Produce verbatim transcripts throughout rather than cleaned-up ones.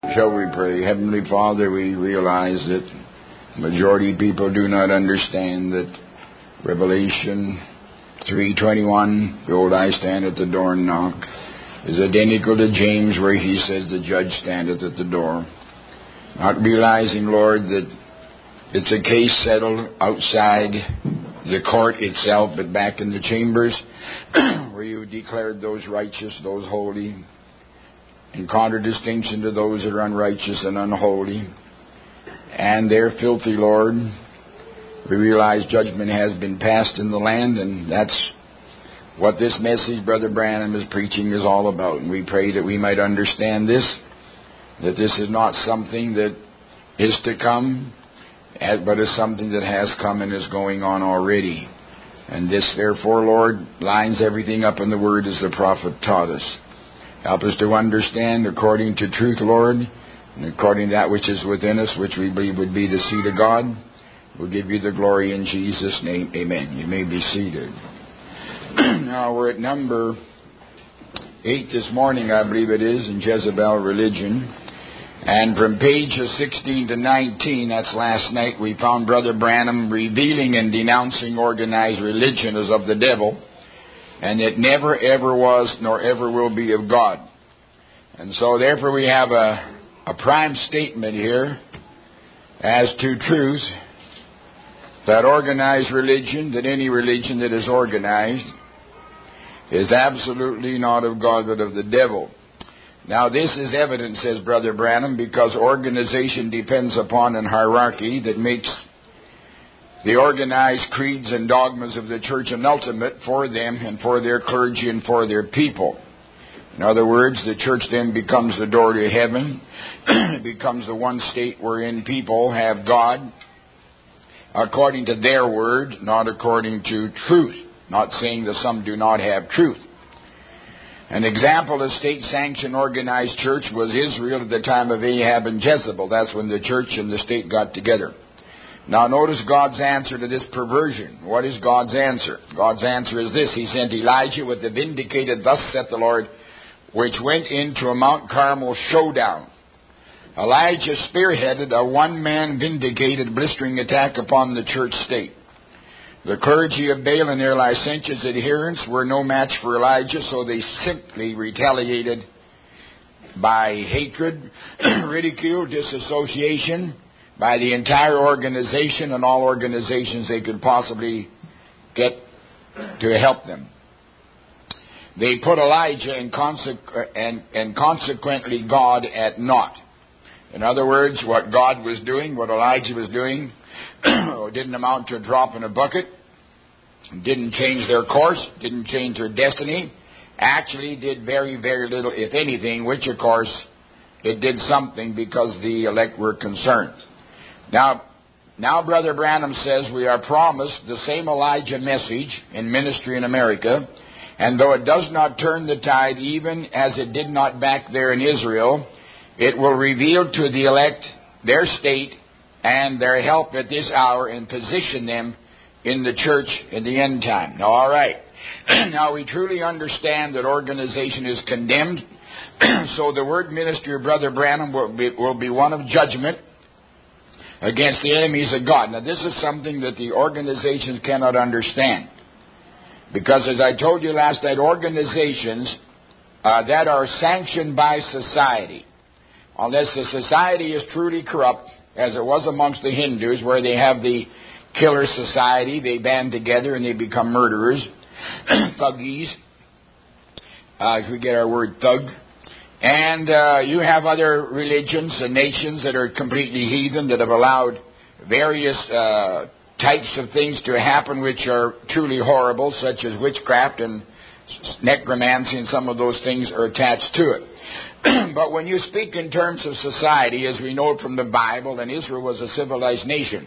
Shall we pray? Heavenly Father, we realize that majority of people do not understand that Revelation three twenty-one, behold, I stand at the door and knock, is identical to James where he says the judge standeth at the door. Not realizing, Lord, that it's a case settled outside the court itself, but back in the chambers where you declared those righteous, those holy, in contradistinction to those that are unrighteous and unholy. And they're filthy, Lord. We realize judgment has been passed in the land, and that's what this message Brother Branham is preaching is all about. And we pray that we might understand this, that this is not something that is to come, but is something that has come and is going on already. And this, therefore, Lord, lines everything up in the Word as the prophet taught us. Help us to understand according to truth, Lord, and according to that which is within us, which we believe would be the seed of God. We'll give you the glory in Jesus' name. Amen. You may be seated. Now we're at number eight this morning, I believe it is, in Jezebel Religion. And from pages sixteen to nineteen, that's last night, we found Brother Branham revealing and denouncing organized religion as of the devil, and it never ever was nor ever will be of God. And so therefore we have a, a prime statement here as to truth, that organized religion, that any religion that is organized, is absolutely not of God but of the devil. Now this is evident, says Brother Branham, because organization depends upon an hierarchy that makes the organized creeds and dogmas of the church an ultimate for them and for their clergy and for their people. In other words, the church then becomes the door to heaven. It becomes the one state wherein people have God according to their word, not according to truth. Not saying that some do not have truth. An example of state-sanctioned organized church was Israel at the time of Ahab and Jezebel. That's when the church and the state got together. Now notice God's answer to this perversion. What is God's answer? God's answer is this. He sent Elijah with the vindicated, thus saith the Lord, which went into a Mount Carmel showdown. Elijah spearheaded a one-man vindicated blistering attack upon the church state. The clergy of Baal and their licentious adherents were no match for Elijah, so they simply retaliated by hatred, ridicule, disassociation, by the entire organization and all organizations they could possibly get to help them. They put Elijah and, consequ- and, and consequently God at naught. In other words, what God was doing, what Elijah was doing, didn't amount to a drop in a bucket, didn't change their course, didn't change their destiny, actually did very, very little, if anything, which of course it did something because the elect were concerned. Now, now Brother Branham says we are promised the same Elijah message in ministry in America, and though it does not turn the tide even as it did not back there in Israel, it will reveal to the elect their state and their help at this hour and position them in the church in the end time. Now, all right. Now, we truly understand that organization is condemned, so the word ministry of Brother Branham will be, will be one of judgment against the enemies of God. Now, this is something that the organizations cannot understand. Because, as I told you last night, organizations uh, that are sanctioned by society, unless the society is truly corrupt, as it was amongst the Hindus, where they have the killer society, they band together and they become murderers, thuggies, uh, if we get our word thug. And uh, you have other religions and nations that are completely heathen, that have allowed various uh, types of things to happen which are truly horrible, such as witchcraft and necromancy, and some of those things are attached to it. But when you speak in terms of society, as we know from the Bible, and Israel was a civilized nation,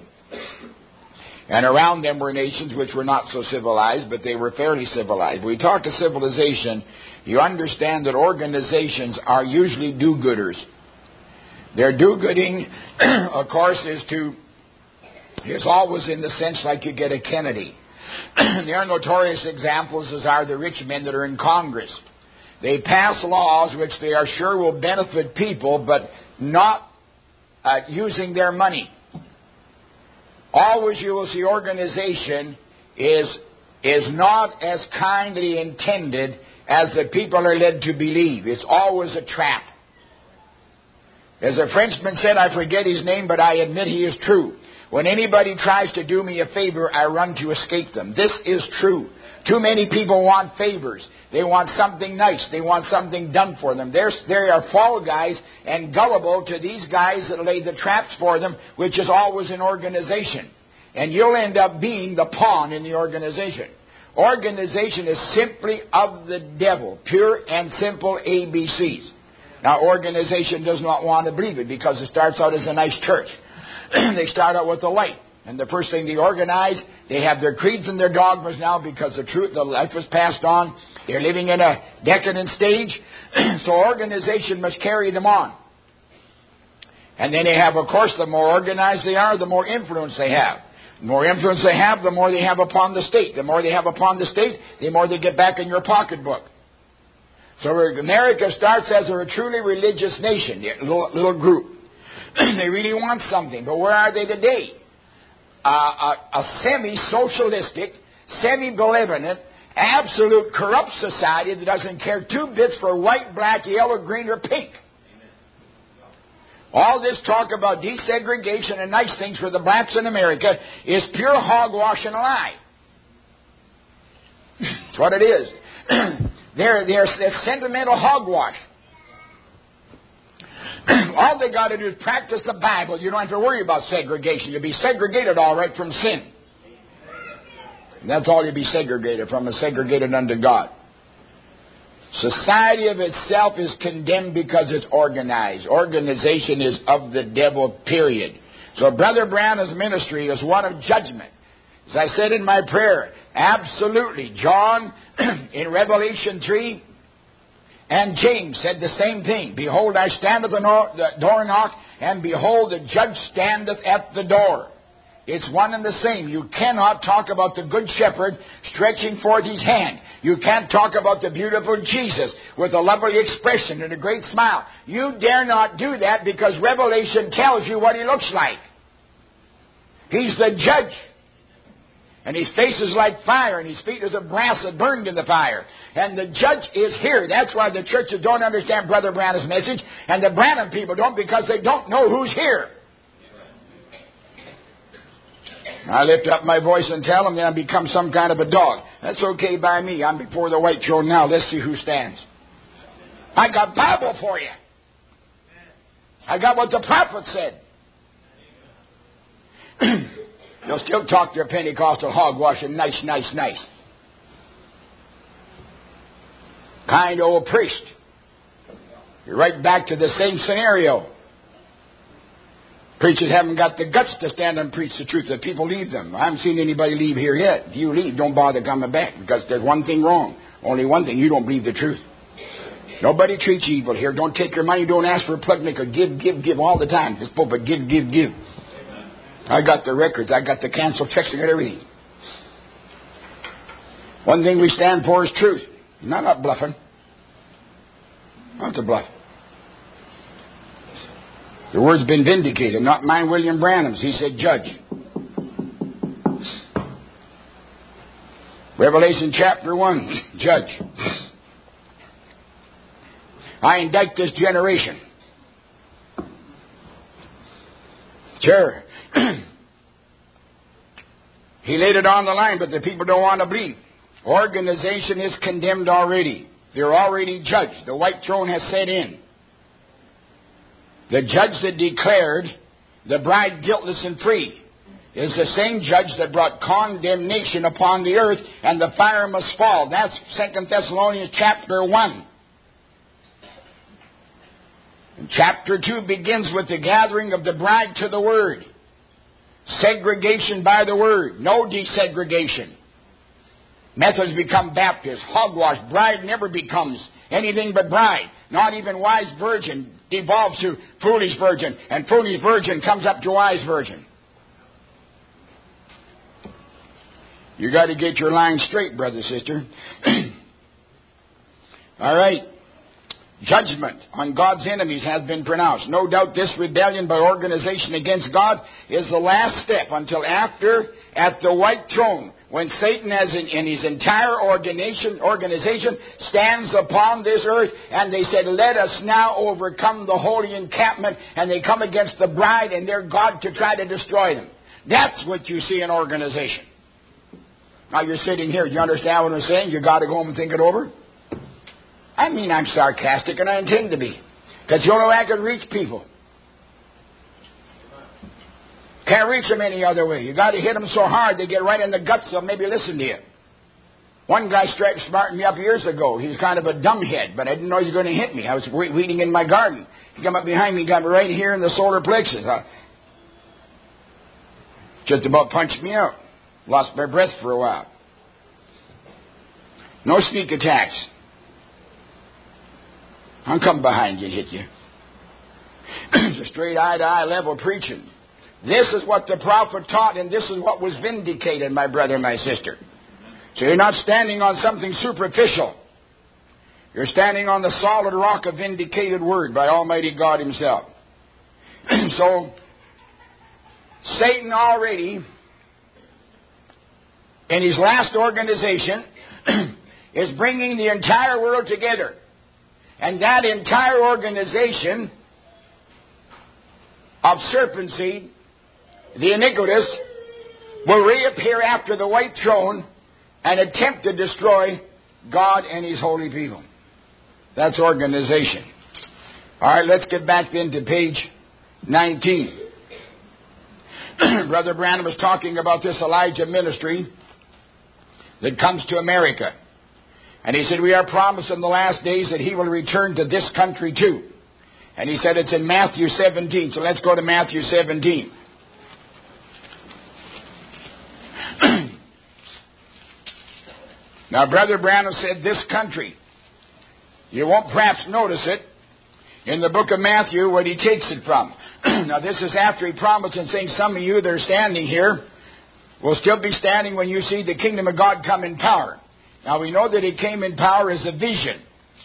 and around them were nations which were not so civilized, but they were fairly civilized. When we talk of civilization, you understand that organizations are usually do-gooders. Their do-gooding, of course, is to is always in the sense like you get a Kennedy. There are notorious examples, as are the rich men that are in Congress. They pass laws which they are sure will benefit people, but not uh, using their money. Always you will see organization is, is not as kindly intended as the people are led to believe. It's always a trap. As a Frenchman said, I forget his name, but I admit he is true. When anybody tries to do me a favor, I run to escape them. This is true. Too many people want favors. They want something nice. They want something done for them. They're, they are fall guys and gullible to these guys that lay the traps for them, which is always an organization. And you'll end up being the pawn in the organization. Organization is simply of the devil. Pure and simple A B Cs. Now, organization does not want to believe it because it starts out as a nice church. They start out with the light. And the first thing they organize, they have their creeds and their dogmas now because the truth, the life was passed on. They're living in a decadent stage. So organization must carry them on. And then they have, of course, the more organized they are, the more influence they have. The more influence they have, the more they have upon the state. The more they have upon the state, the more they get back in your pocketbook. So America starts as a truly religious nation, a little, little group. They really want something, but where are they today? Uh, a, a semi-socialistic, semi-benevolent, absolute corrupt society that doesn't care two bits for white, black, yellow, green, or pink. All this talk about desegregation and nice things for the blacks in America is pure hogwash and a lie. That's what it is. They're, they're, they're sentimental hogwash. All they got to do is practice the Bible. You don't have to worry about segregation. You'll be segregated all right from sin. And that's all you'll be segregated from, is segregated unto God. Society of itself is condemned because it's organized. Organization is of the devil, period. So Brother Branham's ministry is one of judgment. As I said in my prayer, absolutely. John, in Revelation three, and James said the same thing. Behold, I stand at the door and knock, and behold, the judge standeth at the door. It's one and the same. You cannot talk about the good shepherd stretching forth his hand. You can't talk about the beautiful Jesus with a lovely expression and a great smile. You dare not do that because Revelation tells you what he looks like. He's the judge. And his face is like fire, and his feet is of brass that burned in the fire. And the judge is here. That's why the churches don't understand Brother Branham's message, and the Branham people don't, because they don't know who's here. I lift up my voice and tell them that I become some kind of a dog. That's okay by me. I'm before the white throne now. Let's see who stands. I got Bible for you. I got what the prophet said. They'll still talk their Pentecostal hogwash and nice, nice, nice. Kind old priest. You're right back to the same scenario. Preachers haven't got the guts to stand and preach the truth. The people leave them. I haven't seen anybody leave here yet. If you leave, don't bother coming back, because there's one thing wrong. Only one thing. You don't believe the truth. Nobody treats you evil here. Don't take your money. Don't ask for a plug maker. Give, give, give all the time. This pulpit, give, give, give. I got the records. I got the canceled checks. I got everything. One thing we stand for is truth. No, not bluffing. Not a bluff. The word's been vindicated. Not mine, William Branham's. He said judge. Revelation chapter one, judge. I indict this generation. Sure. He laid it on the line, but the people don't want to believe. Organization is condemned already. They're already judged. The white throne has set in. The judge that declared the bride guiltless and free is the same judge that brought condemnation upon the earth, and the fire must fall. That's Second Thessalonians chapter one. And chapter two begins with the gathering of the bride to the Word. Segregation by the Word. No desegregation. Methodists become Baptists. Hogwash. Bride never becomes anything but bride. Not even wise virgin devolves to foolish virgin. And foolish virgin comes up to wise virgin. You got to get your line straight, brother, sister. All right. Judgment on God's enemies has been pronounced. No doubt this rebellion by organization against God is the last step until after, at the white throne, when Satan has in, in his entire organization, organization stands upon this earth, and they said, let us now overcome the holy encampment, and they come against the bride and their God to try to destroy them. That's what you see in organization. Now you're sitting here. Do you understand what I'm saying? You've got to go home and think it over. I mean, I'm sarcastic, and I intend to be. Because the only way I can reach people. Can't reach them any other way. You've got to hit them so hard they get right in the guts, they'll maybe listen to you. One guy straight smartened me up years ago. He was kind of a dumbhead, but I didn't know he was going to hit me. I was weeding in my garden. He came up behind me, got me right here in the solar plexus. I just about punched me out. Lost my breath for a while. No sneak attacks. I'll come behind you and hit you. It's a straight eye-to-eye level preaching. This is what the prophet taught, and this is what was vindicated, my brother and my sister. So you're not standing on something superficial. You're standing on the solid rock of vindicated word by Almighty God Himself. So, Satan already, in his last organization, is bringing the entire world together. And that entire organization of serpent seed, the iniquitous, will reappear after the white throne and attempt to destroy God and His holy people. That's organization. All right, let's get back then to page nineteen. Brother Branham was talking about this Elijah ministry that comes to America. And he said, we are promised in the last days that he will return to this country too. And he said it's in Matthew seventeen. So let's go to Matthew seventeen. Now, Brother Branham said this country. You won't perhaps notice it in the book of Matthew where he takes it from. Now, this is after he promised and saying some of you that are standing here will still be standing when you see the kingdom of God come in power. Now, we know that it came in power as a vision.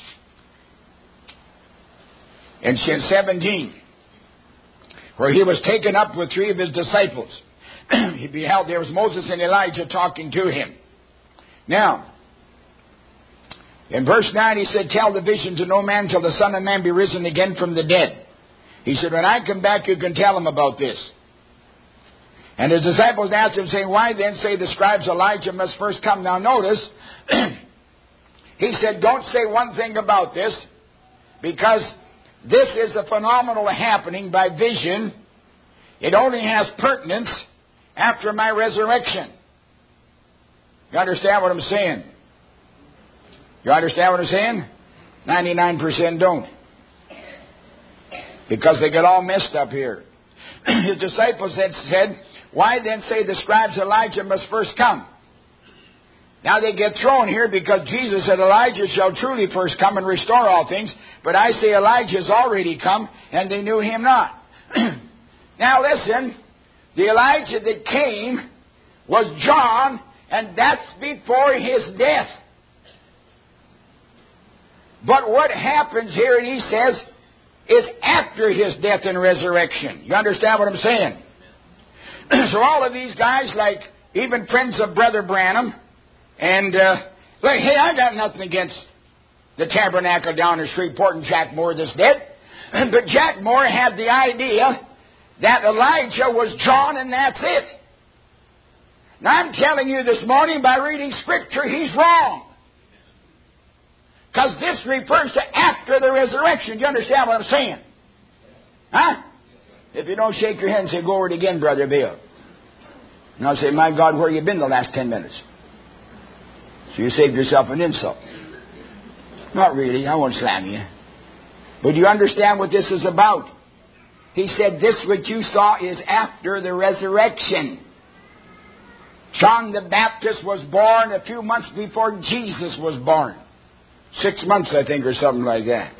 In seventeen, where he was taken up with three of his disciples. He beheld, there was Moses and Elijah talking to him. Now, in verse nine he said, tell the vision to no man till the Son of Man be risen again from the dead. He said, when I come back you can tell him about this. And his disciples asked him, saying, why then say the scribes Elijah must first come? Now notice, he said, don't say one thing about this, because this is a phenomenal happening by vision. It only has pertinence after my resurrection. You understand what I'm saying? You understand what I'm saying? ninety-nine percent don't. Because they get all messed up here. His disciples had said, why then say the scribes Elijah must first come? Now they get thrown here because Jesus said Elijah shall truly first come and restore all things. But I say Elijah has already come and they knew him not. Now listen, the Elijah that came was John, and that's before his death. But what happens here, and he says, is after his death and resurrection. You understand what I'm saying? So all of these guys, like even friends of Brother Branham, and uh, like, hey, I got nothing against the tabernacle down in Shreveport and Jack Moore that's dead. But Jack Moore had the idea that Elijah was John and that's it. Now I'm telling you this morning by reading Scripture, he's wrong. Because this refers to after the resurrection. Do you understand what I'm saying? Huh? If you don't shake your head and say, go over it again, Brother Bill. And I'll say, my God, where you been the last ten minutes? So you saved yourself an insult. Not really, I won't slam you. But you understand what this is about? He said, this what you saw is after the resurrection. John the Baptist was born a few months before Jesus was born. Six months, I think, or something like that.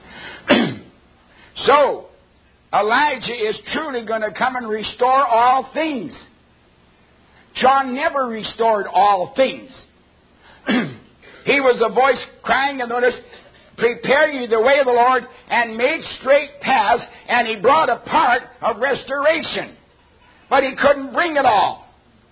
So, Elijah is truly going to come and restore all things. John never restored all things. He was a voice crying, and notice, prepare you the way of the Lord, and made straight paths, and He brought a part of restoration. But He couldn't bring it all.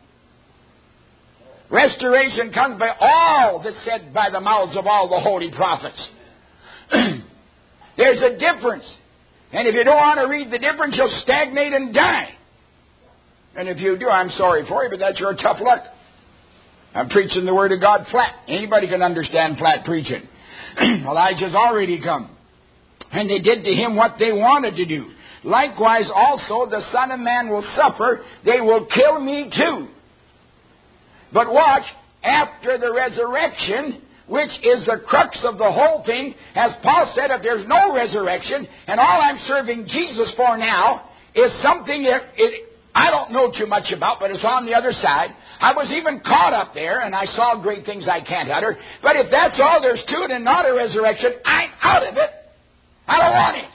Restoration comes by all that's said by the mouths of all the holy prophets. There's a difference. And if you don't want to read the difference, you'll stagnate and die. And if you do, I'm sorry for you, but that's your tough luck. I'm preaching the Word of God flat. Anybody can understand flat preaching. Elijah's already come. And they did to him what they wanted to do. Likewise also the Son of Man will suffer. They will kill me too. But watch, after the resurrection, which is the crux of the whole thing, as Paul said, if there's no resurrection, and all I'm serving Jesus for now is something that it, I don't know too much about, but it's on the other side. I was even caught up there, and I saw great things I can't utter. But if that's all there's to it and not a resurrection, I'm out of it. I don't want it.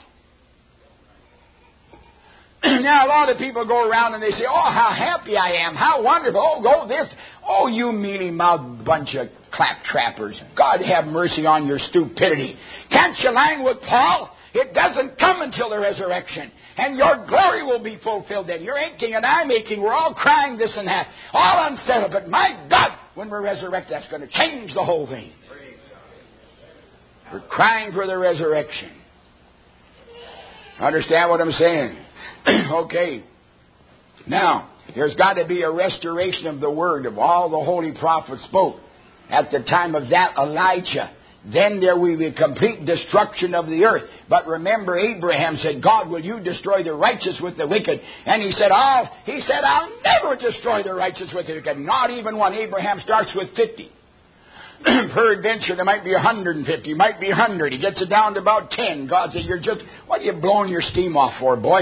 Now, a lot of people go around and they say, oh, how happy I am. How wonderful. Oh, go this. Oh, you mealy-mouthed bunch of claptrappers. God have mercy on your stupidity. Can't you line with Paul? It doesn't come until the resurrection. And your glory will be fulfilled then. You're aching and I'm aching. We're all crying this and that. All unsettled. But my God, when we're resurrected, that's going to change the whole thing. We're crying for the resurrection. Understand what I'm saying? Okay. Now, there's got to be a restoration of the word of all the holy prophets spoke. At the time of that, Elijah, then there will be complete destruction of the earth. But remember, Abraham said, God, will you destroy the righteous with the wicked? And he said, I'll, he said, I'll never destroy the righteous with the wicked. Not even one. Abraham starts with fifty. Peradventure, there might be one hundred fifty, might be one hundred. He gets it down to about ten. God said, you're just, what are you blowing your steam off for, boy?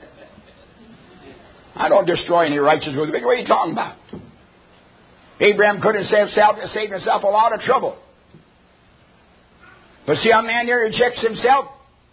I don't destroy any righteous with the wicked. What are you talking about? Abraham could have saved himself, saved himself a lot of trouble. But see, a man here who checks himself,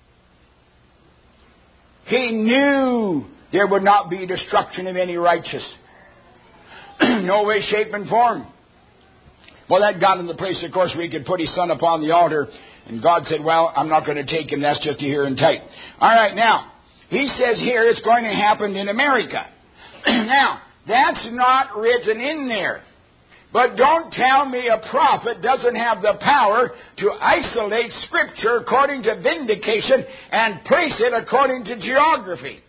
he knew there would not be destruction of any righteous. No way, shape, and form. Well, that got in the place, of course, where he could put his son upon the altar. And God said, well, I'm not going to take him. That's just a here and tight. All right, now, he says here it's going to happen in America. Now, that's not written in there. But don't tell me a prophet doesn't have the power to isolate Scripture according to vindication and place it according to geography.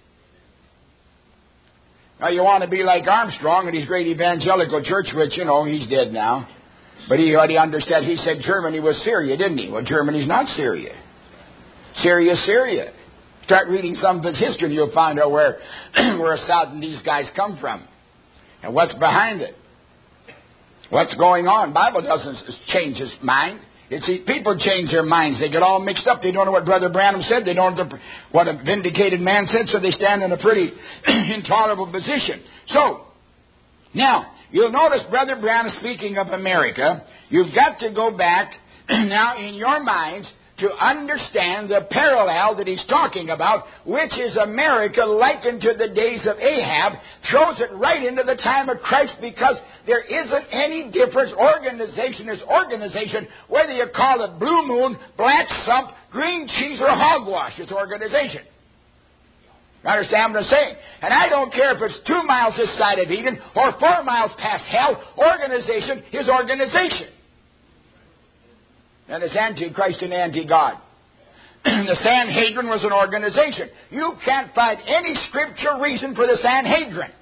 Now, you want to be like Armstrong and his great evangelical church, which, you know, he's dead now. But he already understood. He said Germany was Syria, didn't he? Well, Germany's not Syria. Syria's Syria. Start reading some of his history and you'll find out where, where Assad and these guys come from. And what's behind it. What's going on? The Bible doesn't change his mind. It's people change their minds. They get all mixed up. They don't know what Brother Branham said. They don't know what a vindicated man said, so they stand in a pretty intolerable position. So, now, you'll notice Brother Branham speaking of America. You've got to go back now in your minds to understand the parallel that he's talking about, which is America likened to the days of Ahab, throws it right into the time of Christ because there isn't any difference. Organization is organization, whether you call it Blue Moon, Black Sump, Green Cheese, or Hogwash. It's organization. You understand what I'm saying? And I don't care if it's two miles this side of Eden or four miles past hell. Organization is organization. And it's anti-Christ and anti-God. The Sanhedrin was an organization. You can't find any scripture reason for the Sanhedrin.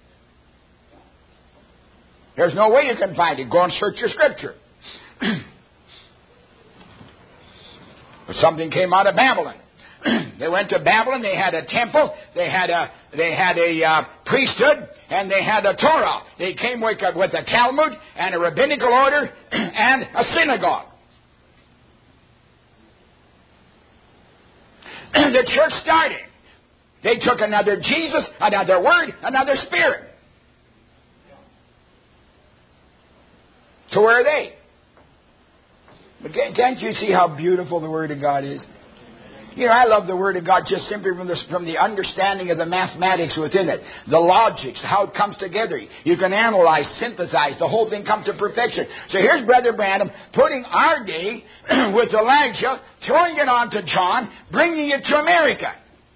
There's no way you can find it. Go and search your scripture. But something came out of Babylon. They went to Babylon. They had a temple. They had a they had a uh, priesthood, and they had a Torah. They came with a, with a Talmud and a rabbinical order and a synagogue. The church started. They took another Jesus, another Word, another Spirit. So where are they? But can't you see how beautiful the Word of God is? You know, I love the Word of God just simply from the, from the understanding of the mathematics within it, the logics, how it comes together. You can analyze, synthesize, the whole thing comes to perfection. So here's Brother Branham putting our day with Elijah, throwing it on to John, bringing it to America.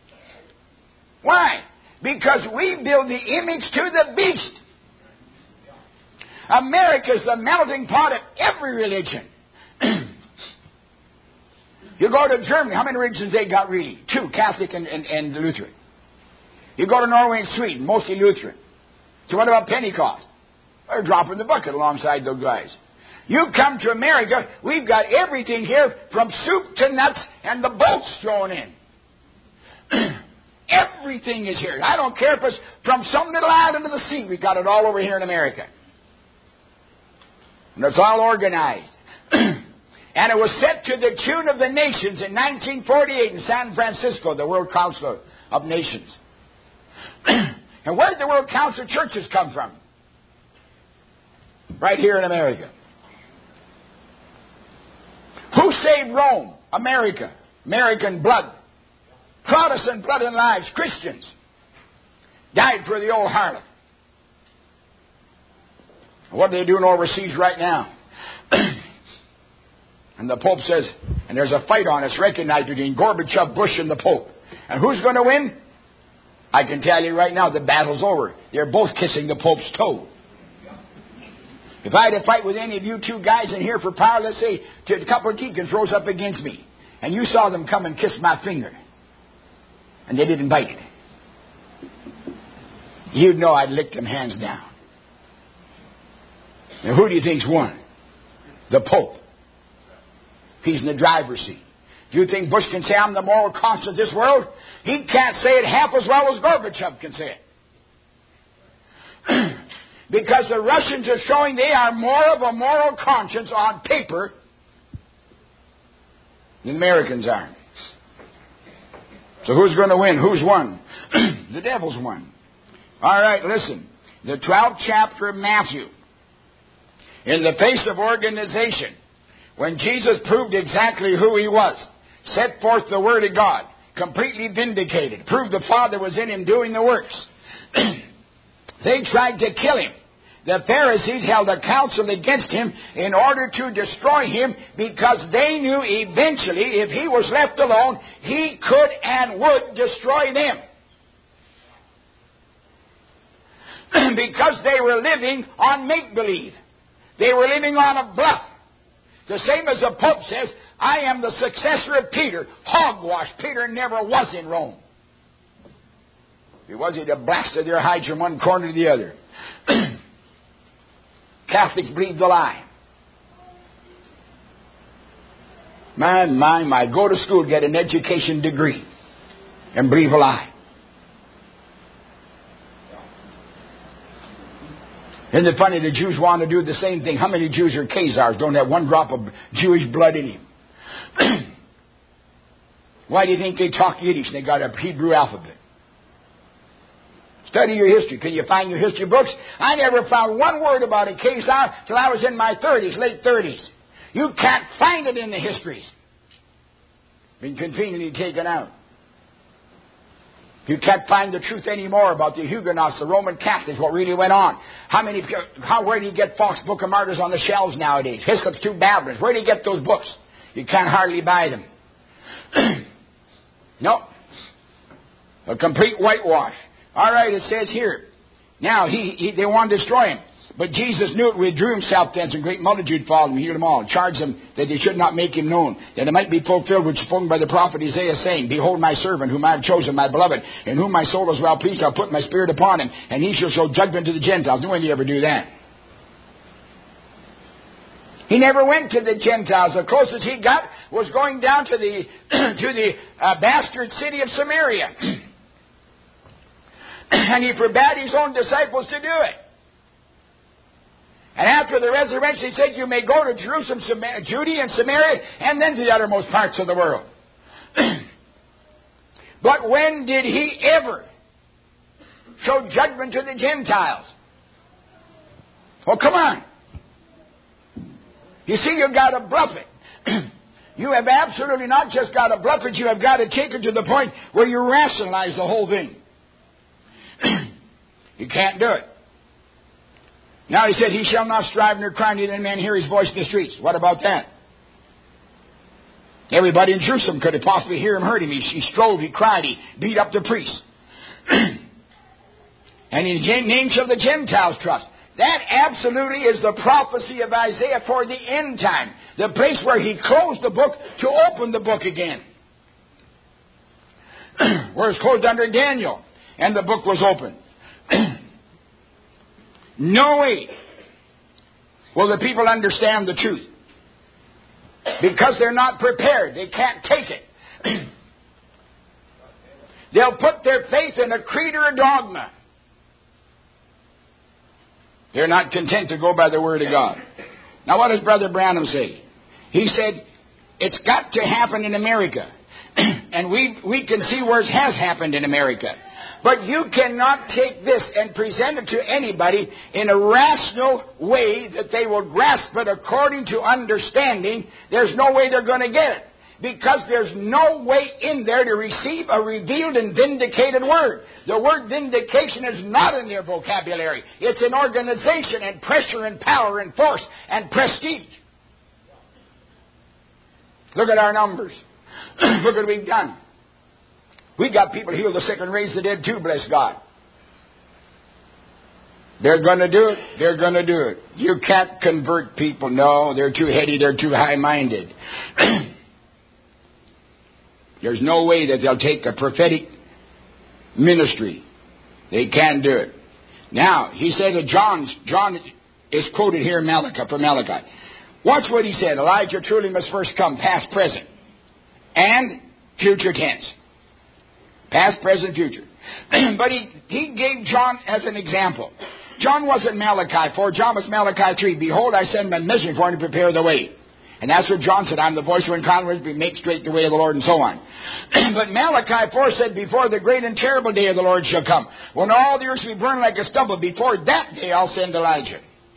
Why? Because we build the image to the beast. America is the melting pot of every religion. You go to Germany, how many religions they got really? Two, Catholic and, and, and Lutheran. You go to Norway and Sweden, mostly Lutheran. So what about Pentecost? They're dropping the bucket alongside those guys. You come to America, we've got everything here from soup to nuts and the boats thrown in. Everything is here. I don't care if it's from some little island of the sea. We've got it all over here in America. And it's all organized. And it was set to the tune of the nations in nineteen forty-eight in San Francisco, the World Council of Nations. And where did the World Council of Churches come from? Right here in America. Who saved Rome? America. American blood. Protestant blood and lives. Christians. Died for the old harlot. What are they doing overseas right now? And the Pope says, and there's a fight on, it's recognized between Gorbachev, Bush, and the Pope. And who's going to win? I can tell you right now, the battle's over. They're both kissing the Pope's toe. If I had a fight with any of you two guys in here for power, let's say a couple of deacons rose up against me, and you saw them come and kiss my finger, and they didn't bite it, you'd know I'd lick them hands down. Now who do you think's won? The Pope. He's in the driver's seat. Do you think Bush can say, I'm the moral conscience of this world? He can't say it half as well as Gorbachev can say it. Because the Russians are showing they are more of a moral conscience on paper than the Americans are. So who's going to win? Who's won? The devil's won. All right, listen. The twelfth chapter of Matthew. In the face of organization, when Jesus proved exactly who He was, set forth the Word of God, completely vindicated, proved the Father was in Him doing the works, they tried to kill Him. The Pharisees held a council against Him in order to destroy Him because they knew eventually if He was left alone, He could and would destroy them. Because they were living on make-believe. They were living on a bluff. The same as the Pope says, I am the successor of Peter. Hogwash. Peter never was in Rome. If he was, he'd have blasted their hides from one corner to the other. Catholics believe the lie. My, my, my. Go to school, get an education degree, and believe a lie. Isn't it funny the Jews want to do the same thing? How many Jews are Khazars? Don't have one drop of Jewish blood in him. Why do you think they talk Yiddish? They got a Hebrew alphabet. Study your history. Can you find your history books? I never found one word about a Khazar till I was in my thirties, late thirties. You can't find it in the histories. Been conveniently taken out. You can't find the truth anymore about the Huguenots, the Roman Catholics, what really went on. How many? How? Where do you get Fox Book of Martyrs on the shelves nowadays? Hislop's Two Babylons. Where do you get those books? You can't hardly buy them. No. A complete whitewash. All right, it says here. Now, he, he they want to destroy Him. But Jesus knew it, withdrew Himself thence, and great multitude followed Him, healed them all, and charged them that they should not make Him known, that it might be fulfilled which is spoken by the prophet Isaiah, saying, Behold my servant, whom I have chosen, my beloved, in whom my soul is well pleased. I'll put my spirit upon Him, and He shall show judgment to the Gentiles. When did He ever do that? He never went to the Gentiles. The closest He got was going down to the to the uh, bastard city of Samaria. And He forbade His own disciples to do it. And after the resurrection, He said, you may go to Jerusalem, Sam- Judea and Samaria, and then to the uttermost parts of the world. But when did He ever show judgment to the Gentiles? Oh, come on. You see, you've got to bluff it. You have absolutely not just got to bluff it, you have got to take it to the point where you rationalize the whole thing. You can't do it. Now he said, he shall not strive nor cry, neither any man hear his voice in the streets. What about that? Everybody in Jerusalem could have possibly hear him, heard him. He, he strove, he cried, he beat up the priests. And in the name shall the Gentiles trust. That absolutely is the prophecy of Isaiah for the end time. The place where he closed the book to open the book again. Where it's closed under Daniel. And the book was open. No way will the people understand the truth. Because they're not prepared. They can't take it. They'll put their faith in a creed or a dogma. They're not content to go by the Word of God. Now what does Brother Branham say? He said, it's got to happen in America. And we, we can see where it has happened in America. But you cannot take this and present it to anybody in a rational way that they will grasp it according to understanding. There's no way they're going to get it. Because there's no way in there to receive a revealed and vindicated word. The word vindication is not in their vocabulary. It's in organization and pressure and power and force and prestige. Look at our numbers. Look at what we've done. We got people heal the sick and raise the dead too, bless God. They're going to do it. They're going to do it. You can't convert people. No, they're too heady. They're too high-minded. There's no way that they'll take a prophetic ministry. They can't do it. Now, he said that John, John is quoted here in Malachi, from Malachi. Watch what he said. Elijah truly must first come, past, present, and future tense. Past, present, future. But he, he gave John as an example. John wasn't Malachi four. John was Malachi three. Behold, I send my messenger for him to prepare the way. And that's what John said. I'm the voice of Congress, we make straight the way of the Lord, and so on. But Malachi four said, before the great and terrible day of the Lord shall come, when all the earth shall be burned like a stubble, before that day I'll send Elijah.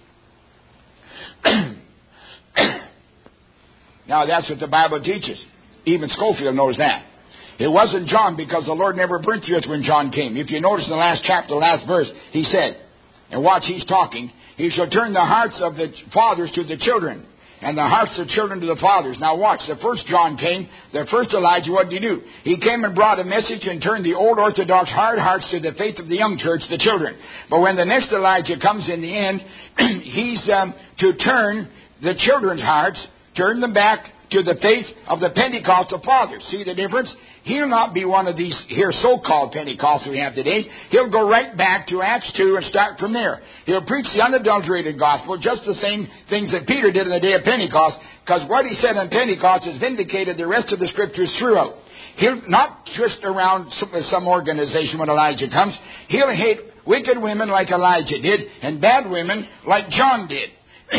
Now that's what the Bible teaches. Even Schofield knows that. It wasn't John, because the Lord never burnt the earth when John came. If you notice in the last chapter, the last verse, he said, and watch, he's talking, he shall turn the hearts of the fathers to the children, and the hearts of children to the fathers. Now watch, the first John came, the first Elijah, what did he do? He came and brought a message and turned the old Orthodox hard hearts to the faith of the young church, the children. But when the next Elijah comes in the end, he's um, to turn the children's hearts, turn them back to the faith of the Pentecostal fathers. See the difference? He'll not be one of these here so-called Pentecostals we have today. He'll go right back to Acts two and start from there. He'll preach the unadulterated gospel, just the same things that Peter did in the day of Pentecost, because what he said on Pentecost has vindicated the rest of the scriptures throughout. He'll not twist around some, some organization when Elijah comes. He'll hate wicked women like Elijah did, and bad women like John did.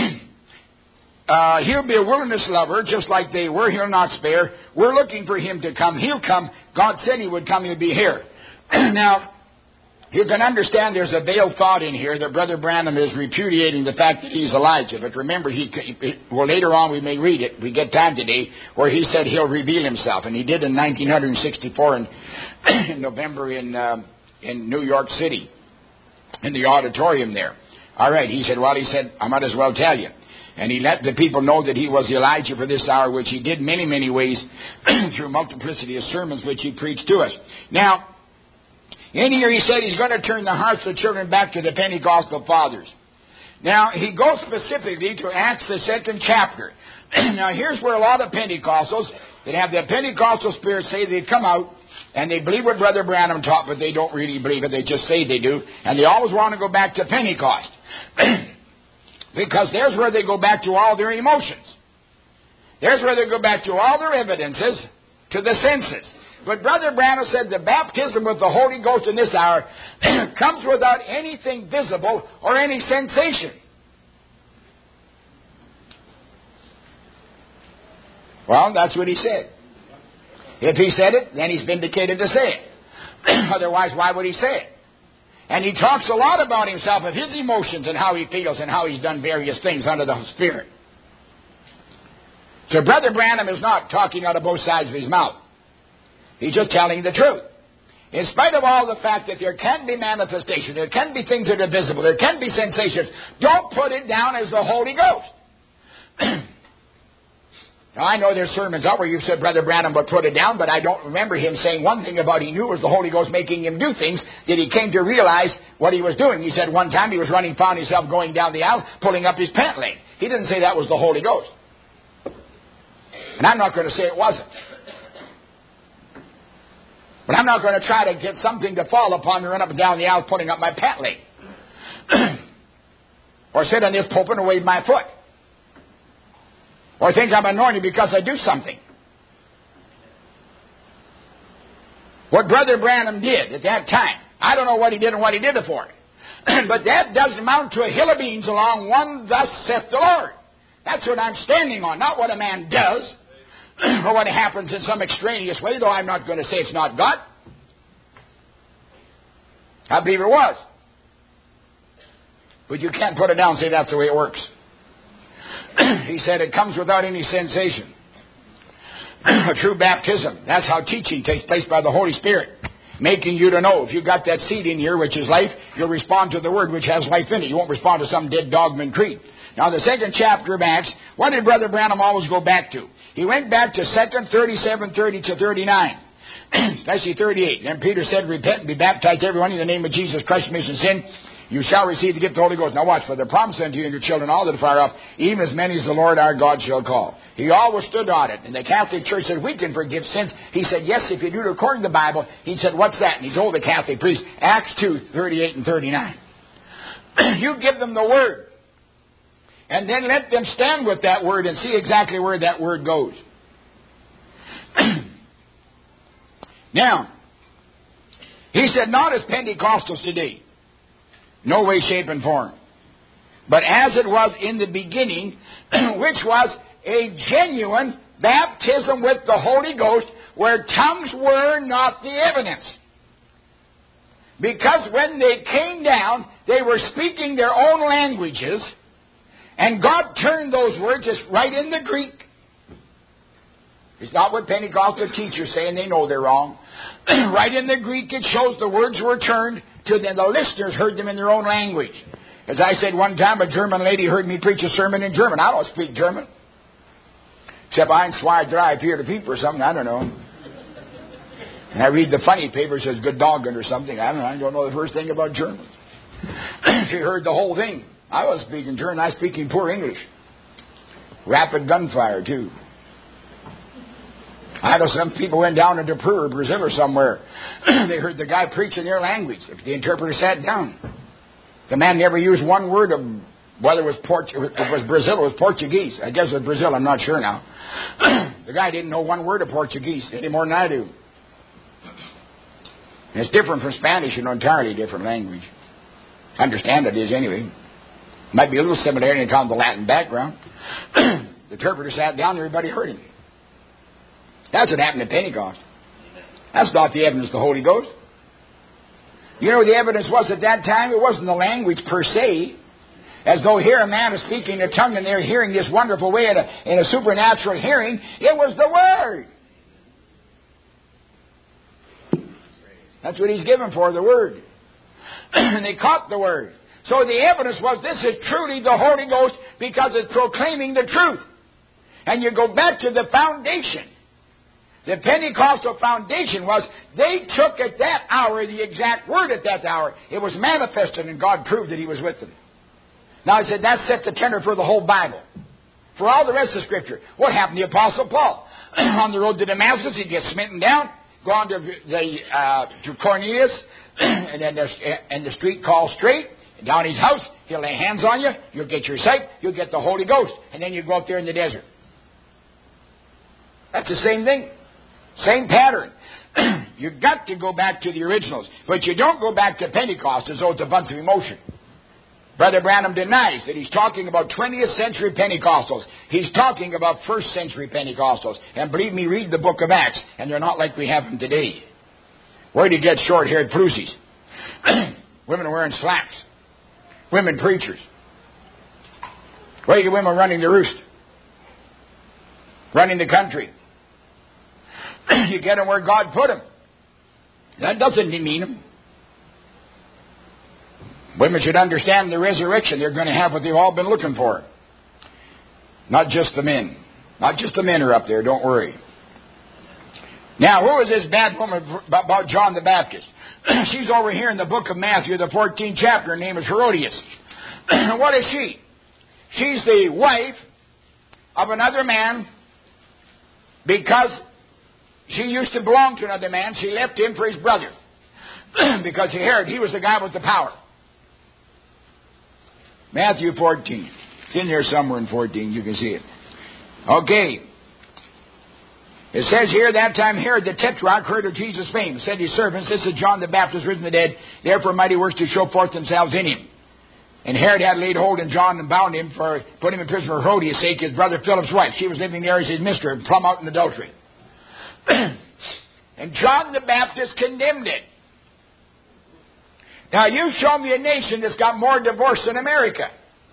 Uh, he'll be a wilderness lover, just like they were. He'll not spare. We're looking for him to come. He'll come. God said he would come. He'll be here. Now, you can understand there's a veiled thought in here that Brother Branham is repudiating the fact that he's Elijah. But remember, he, well, later on we may read it. We get time today where he said he'll reveal himself. And he did in nineteen sixty-four in, in November in, uh, in New York City, in the auditorium there. All right, he said, well, he said, I might as well tell you. And he let the people know that he was Elijah for this hour, which he did many, many ways through multiplicity of sermons which he preached to us. Now, in here he said he's going to turn the hearts of the children back to the Pentecostal fathers. Now, he goes specifically to Acts, the second chapter. Now, here's where a lot of Pentecostals that have the Pentecostal spirit say they come out and they believe what Brother Branham taught, but they don't really believe it. They just say they do. And they always want to go back to Pentecost. Because there's where they go back to all their emotions. There's where they go back to all their evidences, to the senses. But Brother Branham said the baptism with the Holy Ghost in this hour comes without anything visible or any sensation. Well, that's what he said. If he said it, then he's vindicated to say it. Otherwise, why would he say it? And he talks a lot about himself, of his emotions and how he feels and how he's done various things under the Spirit. So Brother Branham is not talking out of both sides of his mouth. He's just telling the truth. In spite of all the fact that there can be manifestation, there can be things that are visible, there can be sensations, don't put it down as the Holy Ghost. Now, I know there's sermons out where you said Brother Branham would put it down, but I don't remember him saying one thing about he knew it was the Holy Ghost making him do things that he came to realize what he was doing. He said one time he was running, found himself going down the aisle, pulling up his pant leg. He didn't say that was the Holy Ghost. And I'm not going to say it wasn't. But I'm not going to try to get something to fall upon me, run up and down the aisle, pulling up my pant leg. Or sit on this pulpit and wave my foot. Or think I'm anointed because I do something. What Brother Branham did at that time, I don't know what he did and what he did it for. But that doesn't amount to a hill of beans along one thus saith the Lord. That's what I'm standing on, not what a man does or what happens in some extraneous way, though I'm not going to say it's not God. I believe it was. But you can't put it down and say that's the way it works. He said it comes without any sensation. A true baptism. That's how teaching takes place by the Holy Spirit. Making you to know. If you've got that seed in here, which is life, you'll respond to the Word which has life in it. You won't respond to some dead dogma and creed. Now, the second chapter of Acts, what did Brother Branham always go back to? He went back to Second thirty-seven, thirty to thirty-nine. Actually, thirty-eight. Then Peter said, repent and be baptized, everyone, in the name of Jesus Christ, mission sin. You shall receive the gift of the Holy Ghost. Now watch, for the promise unto you and your children, all that are far off, even as many as the Lord our God shall call. He always stood on it. And the Catholic Church said, we can forgive sins. He said, yes, if you do it according to the Bible. He said, what's that? And he told the Catholic priest, Acts two, thirty-eight and thirty-nine. You give them the Word. And then let them stand with that Word and see exactly where that Word goes. Now, he said, not as Pentecostals today. No way, shape, and form. But as it was in the beginning, which was a genuine baptism with the Holy Ghost, where tongues were not the evidence. Because when they came down, they were speaking their own languages, and God turned those words just right in the Greek. It's not what Pentecostal teachers say, and they know they're wrong. Right in the Greek, it shows the words were turned to them. The listeners heard them in their own language. As I said one time, a German lady heard me preach a sermon in German. I don't speak German. Except ein, zwei, drei, peer to peep or something. I don't know. And I read the funny paper, says good doggone or something. I don't know. I don't know the first thing about German. She heard the whole thing. I was speaking German. I was speaking poor English. Rapid gunfire, too. I know some people went down into Peru, Brazil or somewhere. They heard the guy preach in their language. The interpreter sat down. The man never used one word of whether it was, Port- it was Brazil or it was Portuguese. I guess it was Brazil. I'm not sure now. The guy didn't know one word of Portuguese any more than I do. And it's different from Spanish, you know, entirely different language. I understand it is anyway. Might be a little similarity in the Latin background. The interpreter sat down and everybody heard him. That's what happened at Pentecost. That's not the evidence of the Holy Ghost. You know what the evidence was at that time? It wasn't the language per se. As though here a man is speaking a tongue and they're hearing this wonderful way in a, in a supernatural hearing. It was the Word. That's what he's given for, the Word. And they caught the Word. So the evidence was this is truly the Holy Ghost because it's proclaiming the truth. And you go back to the foundation. The Pentecostal foundation was they took at that hour the exact word at that hour. It was manifested and God proved that He was with them. Now I said that set the tenor for the whole Bible. For all the rest of Scripture. What happened to the Apostle Paul? On the road to Damascus, he gets smitten down, gone to the uh, to Cornelius, and then the, and the street called straight. Down his house, he'll lay hands on you, you'll get your sight, you'll get the Holy Ghost, and then you go up there in the desert. That's the same thing. Same pattern. You've got to go back to the originals. But you don't go back to Pentecost as though it's a bunch of emotion. Brother Branham denies that he's talking about twentieth century Pentecostals. He's talking about first century Pentecostals. And believe me, read the book of Acts, and they're not like we have them today. Where do you get short-haired plusies? Women wearing slacks. Women preachers. Where are you women running the roost? running the country. You get them where God put them. That doesn't demean them. Women should understand the resurrection. They're going to have what they've all been looking for. Not just the men. Not just the men are up there, don't worry. Now, who is this bad woman about John the Baptist? She's over here in the book of Matthew, the fourteenth chapter. Her name is Herodias. What is she? She's the wife of another man because she used to belong to another man. She left him for his brother because Herod, he was the guy with the power. Matthew fourteen. It's in there somewhere in fourteen. You can see it. Okay. It says here, that time Herod the Tetrarch heard of Jesus' fame, said to his servants, this is John the Baptist risen from the dead, therefore mighty works to show forth themselves in him. And Herod had laid hold on John and bound him, for put him in prison for Herodias' sake, his brother Philip's wife. She was living there as his mistress, plumb out in adultery. And John the Baptist condemned it. Now, you show me a nation that's got more divorce than America.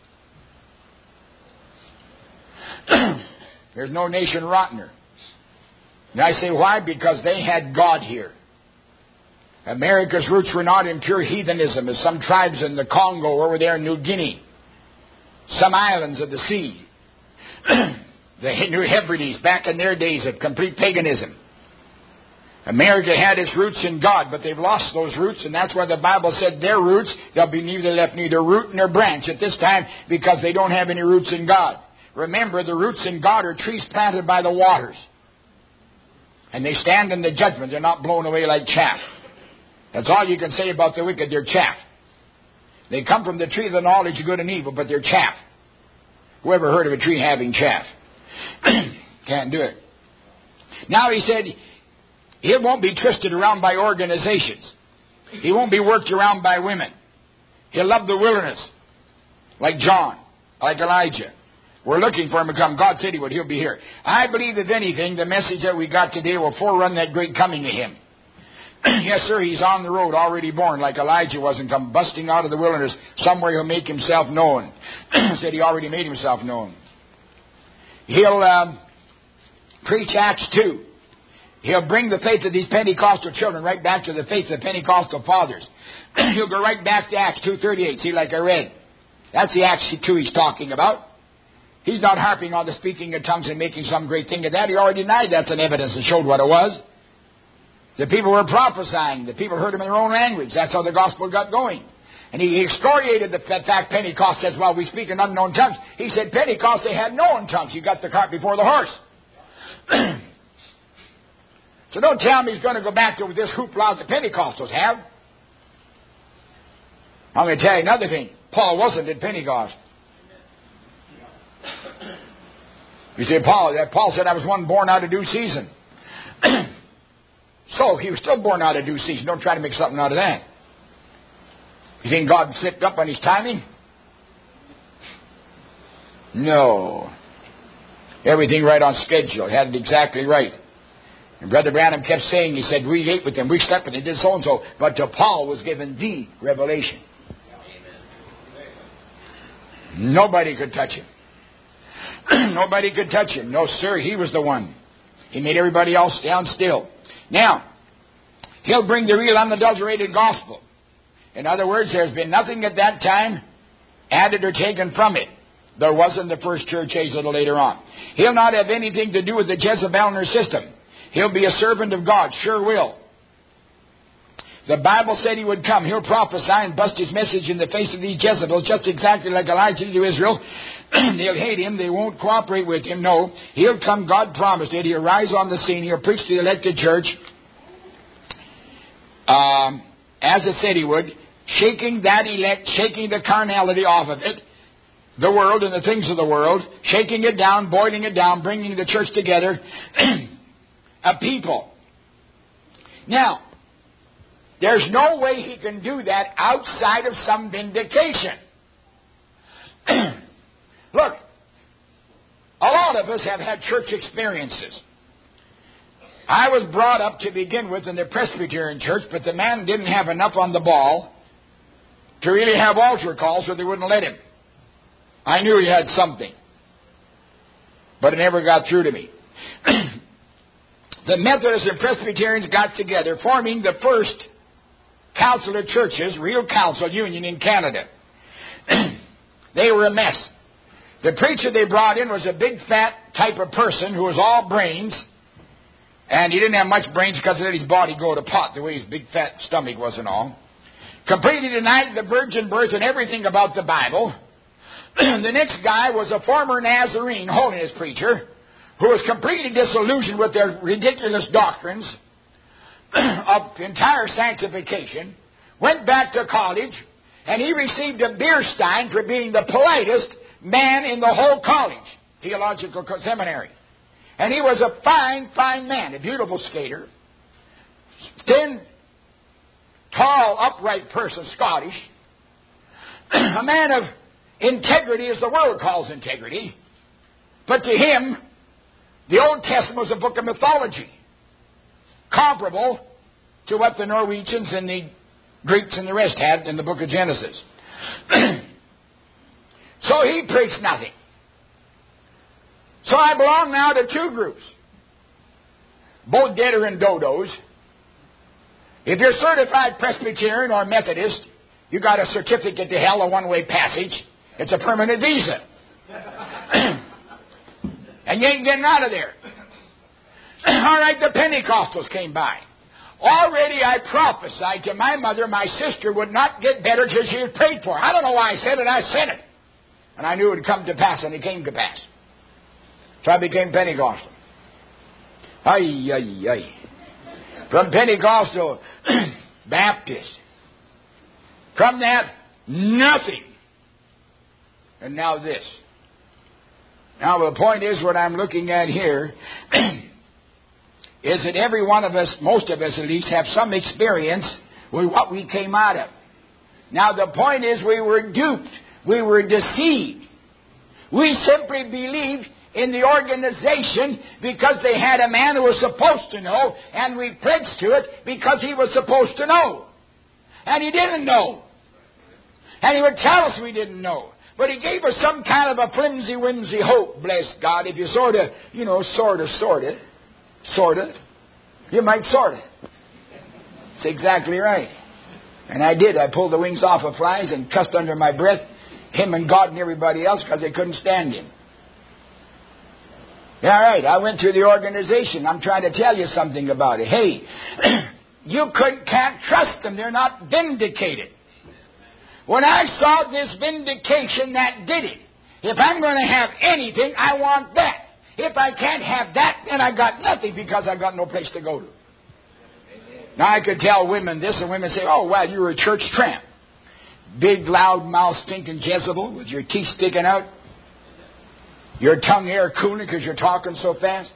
There's no nation rottener. And I say, why? Because they had God here. America's roots were not in pure heathenism, as some tribes in the Congo over there in New Guinea. Some islands of the sea. The New Hebrides back in their days of complete paganism. America had its roots in God, but they've lost those roots, and that's why the Bible said their roots, they'll be neither left neither root nor branch at this time because they don't have any roots in God. Remember, the roots in God are trees planted by the waters. And they stand in the judgment. They're not blown away like chaff. That's all you can say about the wicked. They're chaff. They come from the tree of the knowledge of good and evil, but they're chaff. Whoever heard of a tree having chaff? Can't do it. Now he said, he won't be twisted around by organizations. He won't be worked around by women. He'll love the wilderness, like John, like Elijah. We're looking for him to come. God said he would. He'll be here. I believe, if anything, the message that we got today will forerun that great coming to him. Yes, sir, he's on the road, already born, like Elijah was, and come busting out of the wilderness. Somewhere he'll make himself known. Said he already made himself known. He'll um, preach Acts two. He'll bring the faith of these Pentecostal children right back to the faith of the Pentecostal fathers. He'll go right back to Acts two thirty-eight. See, like I read. That's the Acts two he's talking about. He's not harping on the speaking of tongues and making some great thing of that. He already denied that's an evidence that showed what it was. The people were prophesying. The people heard him in their own language. That's how the gospel got going. And he excoriated the fact Pentecost says, well, we speak in unknown tongues. He said Pentecost, they had known tongues. You got the cart before the horse. So don't tell me he's going to go back to this hoopla the Pentecostals have. I'm going to tell you another thing. Paul wasn't at Pentecost. You say, Paul, that Paul said I was one born out of due season. So, he was still born out of due season. Don't try to make something out of that. You think God slipped up on his timing? No. Everything right on schedule. He had it exactly right. And Brother Branham kept saying, he said, we ate with them, we slept with them, did so and so. But to Paul was given the revelation. Nobody could touch him. Nobody could touch him. No, sir, he was the one. He made everybody else stand still. Now, he'll bring the real unadulterated gospel. In other words, there's been nothing at that time added or taken from it. There was in the first church age a little later on. He'll not have anything to do with the Jezebel and her system. He'll be a servant of God, sure will. The Bible said he would come. He'll prophesy and bust his message in the face of these Jezebels, just exactly like Elijah to Israel. They'll hate him. They won't cooperate with him. No, he'll come. God promised it. He'll rise on the scene. He'll preach to the elected church, um, as it said he would, shaking that elect, shaking the carnality off of it, the world and the things of the world, shaking it down, boiling it down, bringing the church together, a people. Now, there's no way he can do that outside of some vindication. Look, a lot of us have had church experiences. I was brought up to begin with in the Presbyterian church, but the man didn't have enough on the ball to really have altar calls, or they wouldn't let him. I knew he had something, but it never got through to me. the Methodists and Presbyterians got together, forming the first council of churches, real council union in Canada. They were a mess. The preacher they brought in was a big fat type of person who was all brains, and he didn't have much brains because he let his body go to pot the way his big fat stomach was and all. Completely denied the virgin birth and everything about the Bible. The next guy was a former Nazarene holiness preacher who was completely disillusioned with their ridiculous doctrines of entire sanctification, went back to college, and he received a beer stein for being the politest man in the whole college, theological seminary. And he was a fine, fine man, a beautiful skater, thin, tall, upright person, Scottish, a man of integrity as the world calls integrity. But to him, the Old Testament was a book of mythology, comparable to what the Norwegians and the Greeks and the rest had in the book of Genesis. So he preached nothing. So I belong now to two groups, both deader and dodos. If you're certified Presbyterian or Methodist, you got a certificate to hell, a one-way passage. It's a permanent visa. And you ain't getting out of there. All right, the Pentecostals came by. Already I prophesied to my mother my sister would not get better till she was prayed for. I don't know why I said it, I said it. And I knew it would come to pass, and it came to pass. So I became Pentecostal. Ay, ay, ay. From Pentecostal, Baptist. From that, nothing. And now this. Now the point is, what I'm looking at here is that every one of us, most of us at least, have some experience with what we came out of. Now the point is, we were duped. We were deceived. We simply believed in the organization because they had a man who was supposed to know, and we pledged to it because he was supposed to know. And he didn't know. And he would tell us we didn't know. But he gave us some kind of a flimsy-whimsy hope, bless God. If you sort of, you know, sort of, sort of, sort of, you might sort it. That's exactly right. And I did. I pulled the wings off of flies and cussed under my breath him and God and everybody else because they couldn't stand him. All right, I went through the organization. I'm trying to tell you something about it. Hey, you couldn't, can't trust them. They're not vindicated. When I saw this vindication, that did it. If I'm going to have anything, I want that. If I can't have that, then I got nothing because I got no place to go to. Now I could tell women this, and women say, oh, well, you're a church tramp. Big, loud mouth, stinking Jezebel with your teeth sticking out. Your tongue air cooling because you're talking so fast.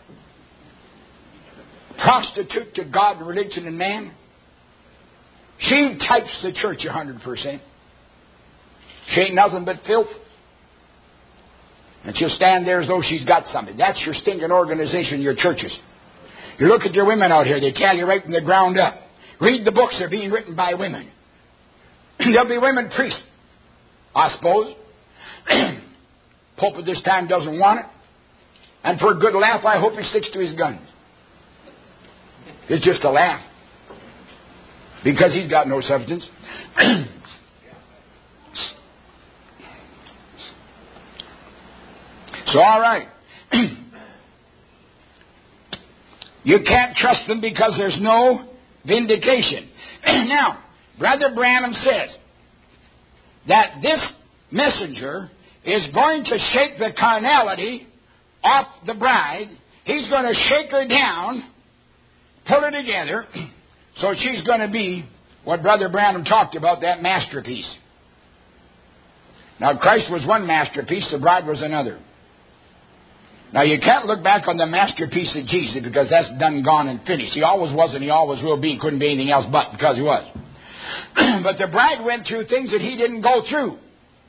Prostitute to God and religion and man. She types the church one hundred percent. She ain't nothing but filth. And she'll stand there as though she's got something. That's your stinking organization, your churches. You look at your women out here, they tell you right from the ground up. Read the books, they're being written by women. There'll be women priests, I suppose. Pope at this time doesn't want it. And for a good laugh, I hope he sticks to his guns. It's just a laugh. Because he's got no substance. So, all right. You can't trust them because there's no vindication. Now, Brother Branham says that this messenger is going to shake the carnality off the bride. He's going to shake her down, pull her together, so she's going to be what Brother Branham talked about, that masterpiece. Now, Christ was one masterpiece, the bride was another. Now, you can't look back on the masterpiece of Jesus because that's done, gone, and finished. He always was and he always will be. Couldn't be anything else but because he was. But the bride went through things that he didn't go through.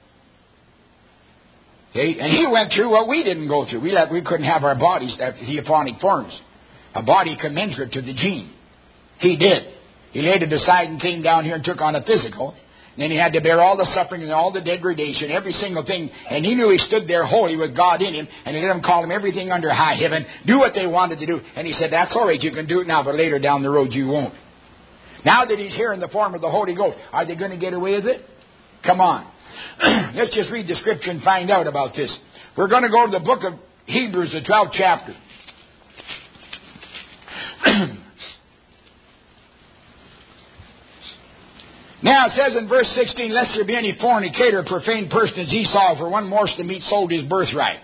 Okay? And he went through what we didn't go through. We, let, we couldn't have our bodies have theophonic forms. A body commensurate to the gene. He did. He laid it aside and came down here and took on a physical. And he had to bear all the suffering and all the degradation, every single thing. And he knew he stood there holy with God in him. And he let them call him everything under high heaven. Do what they wanted to do. And he said, that's all right, you can do it now, but later down the road you won't. Now that he's here in the form of the Holy Ghost, are they going to get away with it? Come on. Let's just read the scripture and find out about this. We're going to go to the book of Hebrews, the twelfth chapter. Now it says in verse sixteen, lest there be any fornicator, profane person as Esau, for one morsel to meat sold his birthright.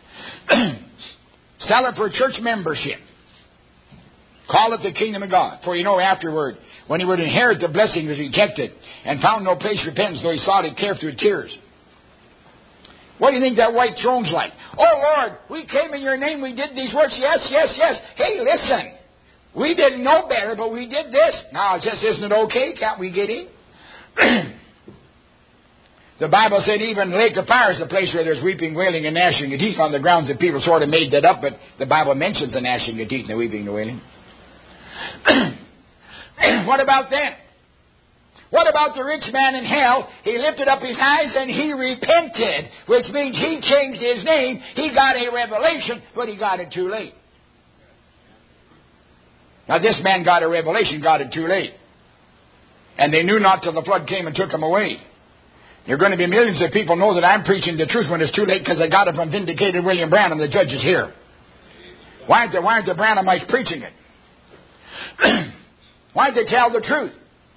Sell it for church membership. Call it the kingdom of God. For you know afterward, when he would inherit the blessing, was rejected, and found no place for repentance, though he sought it carefully with tears. What do you think that white throne's like? Oh Lord, we came in your name, we did these works. Yes, yes, yes. Hey, listen. We didn't know better, but we did this. Now, it just isn't it okay? Can't we get in? The Bible said even the lake of fire is a place where there's weeping, wailing, and gnashing of teeth, on the grounds that people sort of made that up, but the Bible mentions the gnashing of teeth and the weeping and the wailing. What about them? What about the rich man in hell? He lifted up his eyes and he repented, which means he changed his name. He got a revelation, but he got it too late. Now this man got a revelation, got it too late. And they knew not till the flood came and took him away. There are going to be millions of people know that I'm preaching the truth when it's too late, because I got it from vindicated William Branham. The judge is here. Why aren't the, why aren't the Branhamites preaching it? Why don't they tell the truth?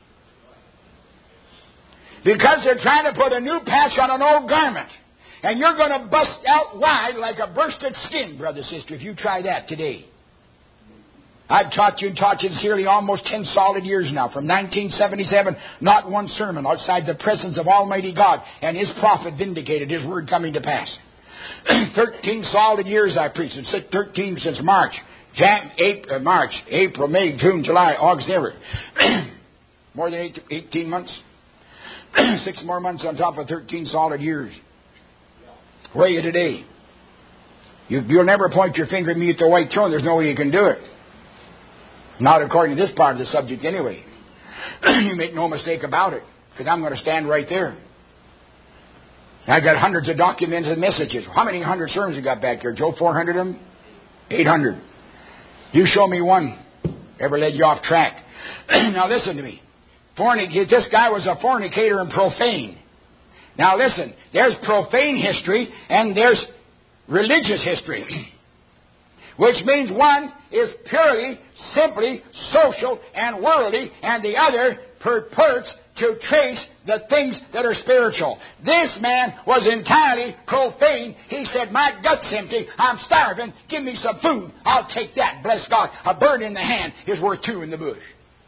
Because they're trying to put a new patch on an old garment. And you're going to bust out wide like a bursted skin, brother, sister, if you try that today. I've taught you and taught you sincerely almost ten solid years now. From nineteen seventy-seven, not one sermon outside the presence of Almighty God and His prophet vindicated His word coming to pass. Thirteen solid years I preached. It's thirteen since March. Jan, April, uh, March, April, May, June, July, August, ever. More than eight, eighteen months. Six more months on top of thirteen solid years. Where are you today? You, you'll never point your finger at me at the white throne. There's no way you can do it. Not according to this part of the subject anyway. You make no mistake about it, because I'm going to stand right there. I've got hundreds of documents and messages. How many hundred sermons you got back there, Joe? four hundred of them? eight hundred. You show me one ever led you off track. Now listen to me. Fornic- this guy was a fornicator and profane. Now listen, there's profane history and there's religious history. Which means one is purely, simply social and worldly, and the other purports to trace the things that are spiritual. This man was entirely profane. He said, my gut's empty, I'm starving, give me some food, I'll take that, bless God. A bird in the hand is worth two in the bush.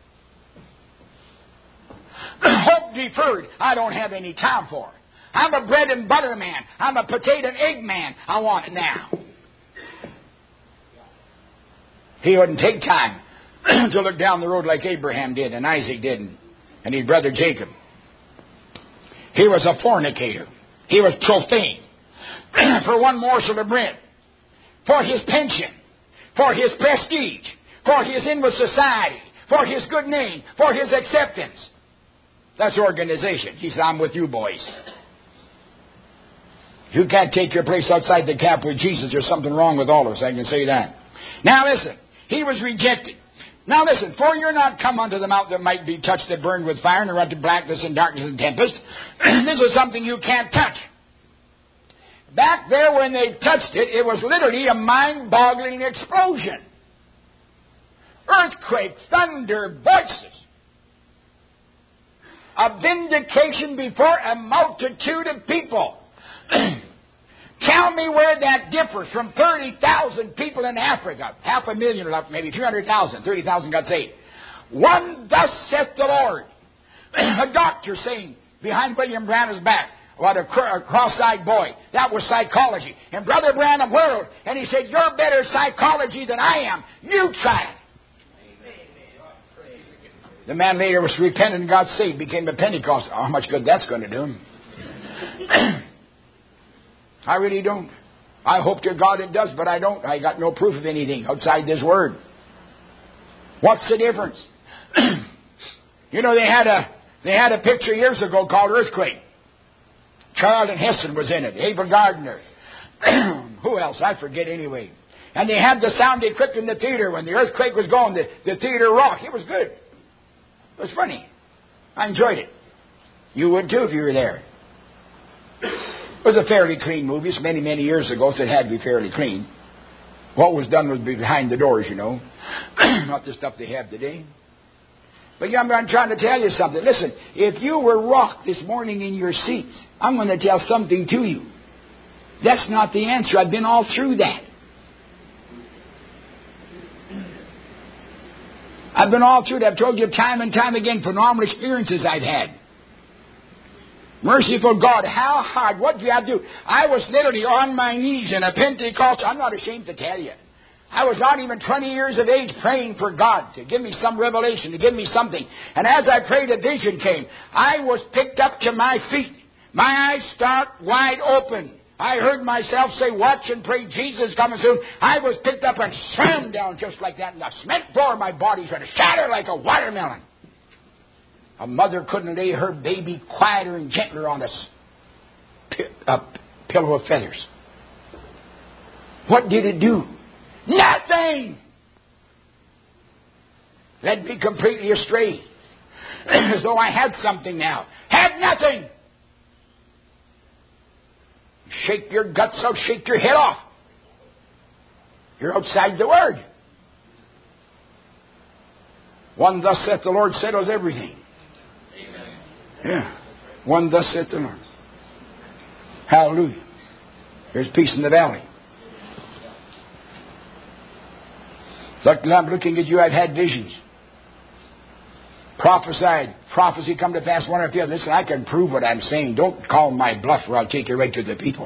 Hope deferred, I don't have any time for. I'm a bread and butter man, I'm a potato and egg man, I want it now. He wouldn't take time to look down the road like Abraham did and Isaac did and, and his brother Jacob. He was a fornicator. He was profane. For one morsel of bread. For his pension. For his prestige. For his in with society. For his good name. For his acceptance. That's organization. He said, I'm with you boys. If you can't take your place outside the cap with Jesus, there's something wrong with all of us. I can say that. Now listen. He was rejected. Now listen, for you're not come unto the mount that might be touched, that burned with fire, and unto blackness and darkness and tempest. This is something you can't touch. Back there when they touched it, it was literally a mind-boggling explosion. Earthquake, thunder, voices. A vindication before a multitude of people. Tell me where that differs from thirty thousand people in Africa. Half a million, or maybe three hundred thousand. thirty thousand got saved. One, thus saith the Lord. A doctor saying behind William Branham's back, what a, cr- a cross-eyed boy. That was psychology. And Brother Branham whirled, and he said, you're better psychology than I am. You try it. The man later was repentant and got saved, became a Pentecostal. Oh, how much good that's going to do him. I really don't. I hope to God it does, but I don't. I got no proof of anything outside this word. What's the difference? You know, they had a They had a picture years ago called Earthquake. Charlton Heston was in it. Ava Gardner. Who else? I forget anyway. And they had the sound equipped in the theater. When the earthquake was going, the, the theater rocked. It was good. It was funny. I enjoyed it. You would too if you were there. It was a fairly clean movie. It's many, many years ago, so it had to be fairly clean. What was done was behind the doors, you know. Not the stuff they have today. But yeah, I'm trying to tell you something. Listen, if you were rocked this morning in your seats, I'm going to tell something to you. That's not the answer. I've been all through that. I've been all through it. I've told you time and time again phenomenal experiences I've had. Merciful God, how hard, what do you have to do? I was literally on my knees in a Pentecostal, I'm not ashamed to tell you. I was not even twenty years of age praying for God to give me some revelation, to give me something. And as I prayed, a vision came. I was picked up to my feet. My eyes start wide open. I heard myself say, watch and pray, Jesus coming soon. I was picked up and slammed down just like that. And the cement floor of my body started to shatter like a watermelon. A mother couldn't lay her baby quieter and gentler on a, a pillow of feathers. What did it do? Nothing! Led me completely astray. As though I had something now. Had nothing! Shake your guts out, shake your head off. You're outside the Word. One thus saith the Lord settles everything. Amen. Yeah. One thus saith the Lord. Hallelujah. There's peace in the valley. Like I'm looking at you, I've had visions. Prophesied. Prophecy come to pass one after the other. Listen, I can prove what I'm saying. Don't call my bluff or I'll take you right to the people.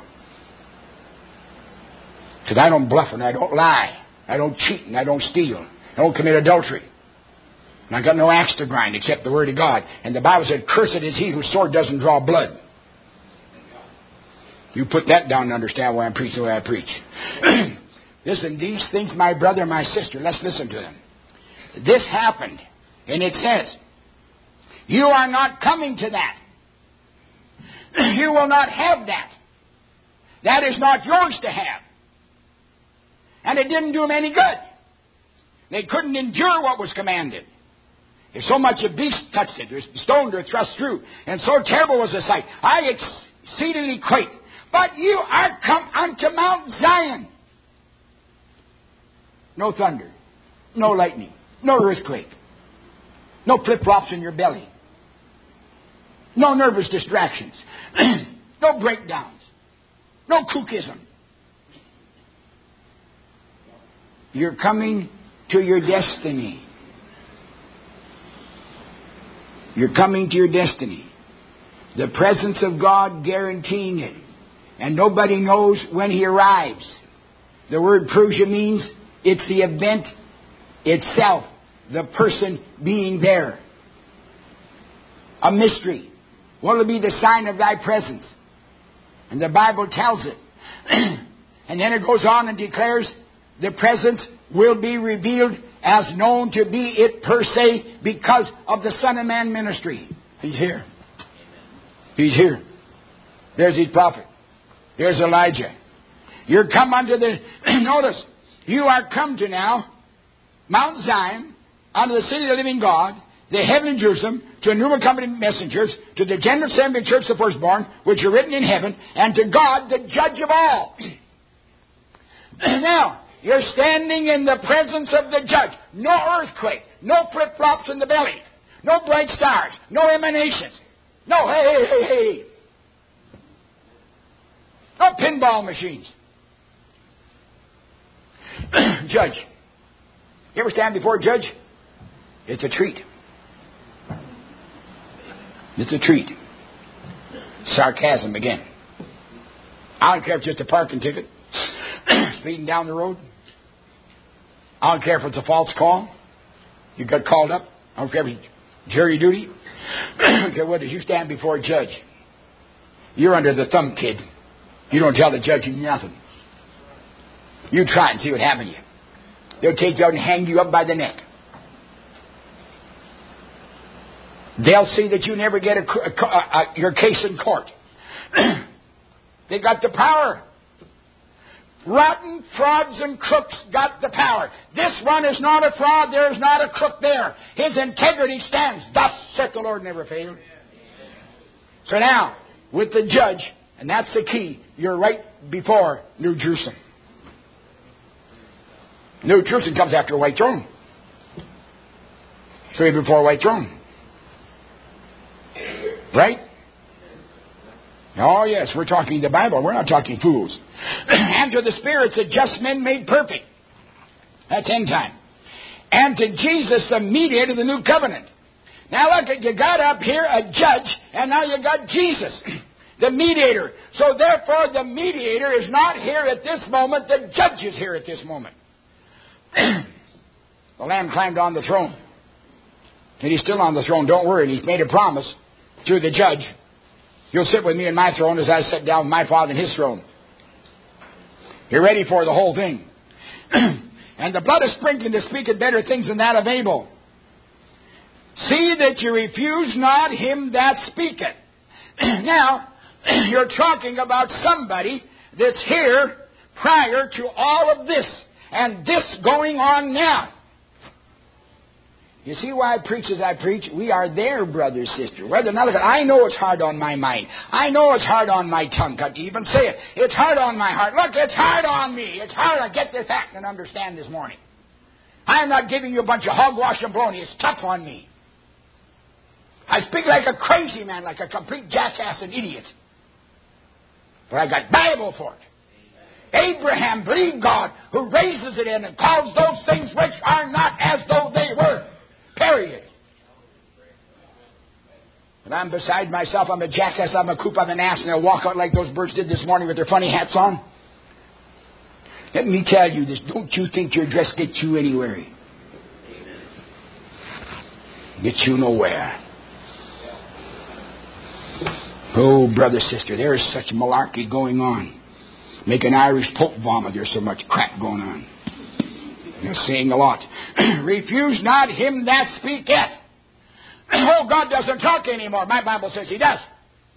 Because I don't bluff and I don't lie. I don't cheat and I don't steal. I don't commit adultery. And I got no axe to grind except the Word of God. And the Bible said, cursed is he whose sword doesn't draw blood. You put that down and understand why I'm preaching the way I preach. Listen, these things, my brother, my sister, let's listen to them. This happened. And it says, you are not coming to that. You will not have that. That is not yours to have. And it didn't do them any good. They couldn't endure what was commanded. If so much a beast touched it, or stoned or thrust through, and so terrible was the sight, I exceedingly quake. But you are come unto Mount Zion. No thunder, no lightning, no earthquake, no flip-flops in your belly, no nervous distractions, no breakdowns, no kookism. You're coming to your destiny. You're coming to your destiny. The presence of God guaranteeing it. And nobody knows when He arrives. The word Prusia means it's the event itself. The person being there. A mystery. What will be the sign of thy presence? And the Bible tells it. And then it goes on and declares the presence will be revealed as known to be it per se because of the Son of Man ministry. He's here. He's here. There's His prophet. There's Elijah. You're come unto the... Notice, you are come to now Mount Zion, unto the city of the living God, the heavenly Jerusalem, to a new company of messengers, to the general assembly church of the firstborn, which are written in heaven, and to God, the judge of all. Now, you're standing in the presence of the judge. No earthquake. No flip-flops in the belly. No bright stars. No emanations. No hey, hey, hey, hey. No pinball machines. Judge. You ever stand before a judge? It's a treat. It's a treat. Sarcasm again. I don't care if it's just a parking ticket. Speeding down the road. I don't care if it's a false call. You got called up. I don't care if it's jury duty. I don't care whether you stand before a judge. You're under the thumb, kid. You don't tell the judge nothing. You try and see what happens to you. They'll take you out and hang you up by the neck. They'll see that you never get a, a, a, your case in court. They got the power. Rotten frauds and crooks got the power. This one is not a fraud. There is not a crook there. His integrity stands. Thus saith the Lord, never failed. So now, with the judge, and that's the key, you're right before New Jerusalem. New Jerusalem comes after a white throne. So you're before a white throne. Right? Oh, yes, we're talking the Bible. We're not talking fools. And to the spirits of just men made perfect. That's end time. And to Jesus, the mediator of the new covenant. Now look, you got up here a judge, and now you got Jesus, the mediator. So therefore, the mediator is not here at this moment. The judge is here at this moment. The Lamb climbed on the throne. And he's still on the throne. Don't worry. He's made a promise through the judge. You'll sit with me in my throne as I sit down with my Father in His throne. You're ready for the whole thing. And the blood is sprinkling to speak of better things than that of Abel. See that you refuse not him that speaketh. Now, you're talking about somebody that's here prior to all of this. And this going on now. You see why I preach as I preach? We are there, brother, sister. Whether or not, I know it's hard on my mind. I know it's hard on my tongue. Can't even say it. It's hard on my heart. Look, it's hard on me. It's hard to get this fact and understand this morning. I'm not giving you a bunch of hogwash and baloney. It's tough on me. I speak like a crazy man, like a complete jackass and idiot. But I got Bible for it. Abraham believed God, who raises it in and calls those things which are not as though they were. Period. And I'm beside myself. I'm a jackass. I'm a coop. I'm an ass. And I'll walk out like those birds did this morning with their funny hats on. Let me tell you this. Don't you think your dress gets you anywhere? Gets you nowhere. Oh, brother, sister, there is such malarkey going on. Make an Irish Pope vomit. There's so much crap going on. You're saying a lot. Refuse not him that speaketh. Oh, God doesn't talk anymore. My Bible says He does.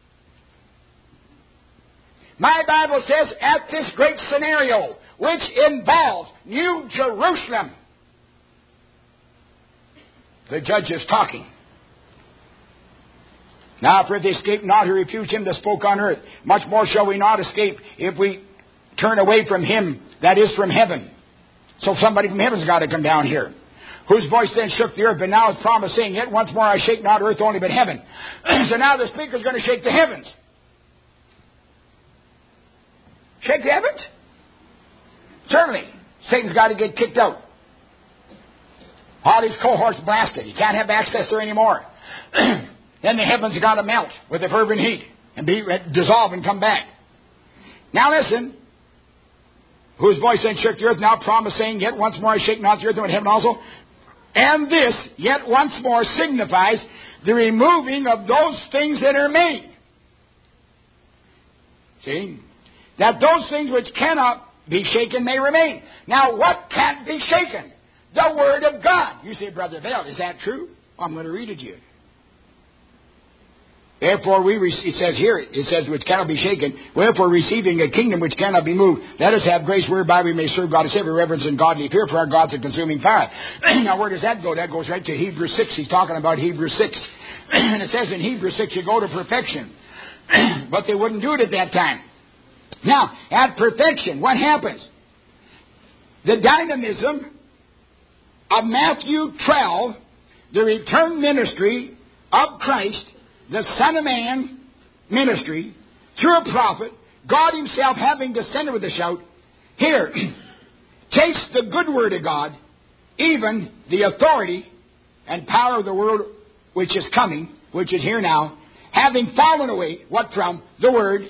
My Bible says at this great scenario, which involves New Jerusalem, the judge is talking. Now, for if they escape not who refused him that spoke on earth, much more shall we not escape if we turn away from him that is from heaven. So somebody from heaven's got to come down here. Whose voice then shook the earth, but now is promised, saying, yet once more I shake not earth only, but heaven. So now the speaker's going to shake the heavens. Shake the heavens? Certainly. Satan's got to get kicked out. All his cohorts blasted. He can't have access there anymore. Then the heavens got to melt with a fervent heat and be dissolve and come back. Now listen. Whose voice then shook the earth, now promised, saying, yet once more I shake not the earth, but heaven also. And this, yet once more, signifies the removing of those things that are made. See? That those things which cannot be shaken may remain. Now, what can't be shaken? The Word of God. You say, Brother Vail, is that true? I'm going to read it to you. Therefore, we re- it says here, it says, which cannot be shaken, wherefore receiving a kingdom which cannot be moved, let us have grace whereby we may serve God as every reverence and godly fear, for our God's a consuming fire. Now, where does that go? That goes right to Hebrews six. He's talking about Hebrews six. And it says in Hebrews six, you go to perfection. But they wouldn't do it at that time. Now, at perfection, what happens? The dynamism of Matthew twelve, the return ministry of Christ, the Son of Man ministry, through a prophet, God Himself having descended with a shout, here, takes the good word of God, even the authority and power of the world which is coming, which is here now, having fallen away, what from? The word.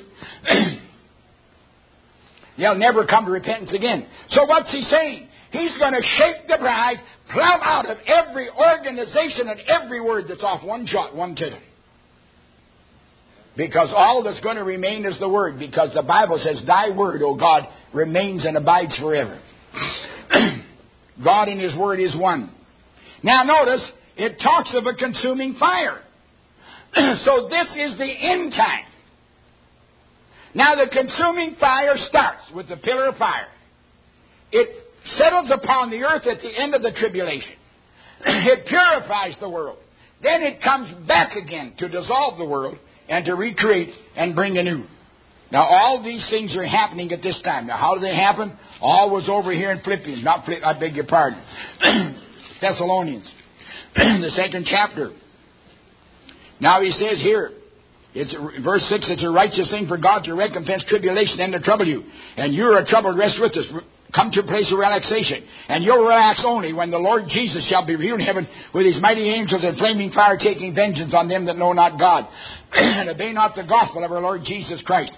They'll never come to repentance again. So what's He saying? He's going to shake the bride, plumb out of every organization and every word that's off one jot, one tittle. Because all that's going to remain is the Word. Because the Bible says, Thy Word, O God, remains and abides forever. God and His Word is one. Now notice, it talks of a consuming fire. So this is the end time. Now the consuming fire starts with the pillar of fire. It settles upon the earth at the end of the tribulation. It purifies the world. Then it comes back again to dissolve the world and to recreate and bring anew. Now all these things are happening at this time. Now how do they happen? All was over here in Philippians. Not Philipp, I beg your pardon. Thessalonians. The second chapter. Now he says here, it's verse six, it's a righteous thing for God to recompense tribulation and to trouble you. And you are troubled, rest with us. Come to a place of relaxation. And you'll relax only when the Lord Jesus shall be revealed in heaven with his mighty angels and flaming fire, taking vengeance on them that know not God and obey not the gospel of our Lord Jesus Christ.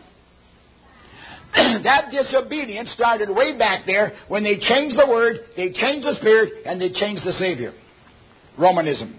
That disobedience started way back there when they changed the word, they changed the spirit, and they changed the Savior. Romanism.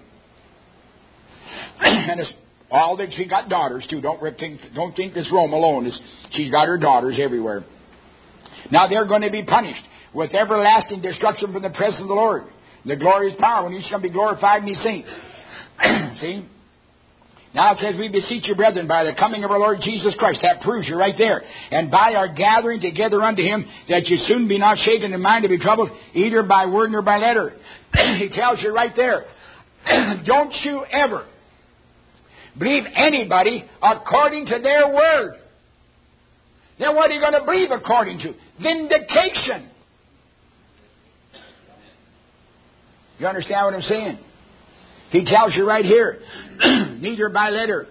And it's all that she got daughters too. Don't think, don't think this Rome alone is. She's got her daughters everywhere. Now they're going to be punished with everlasting destruction from the presence of the Lord. The glorious power when he's going to be glorified in his saints. See? Now it says, we beseech you, brethren, by the coming of our Lord Jesus Christ. That proves you right there. And by our gathering together unto him, that you soon be not shaken in mind to be troubled, either by word nor by letter. He tells you right there. Don't you ever believe anybody according to their word. Then what are you going to believe according to? Vindication. You understand what I'm saying? He tells you right here, neither by letter,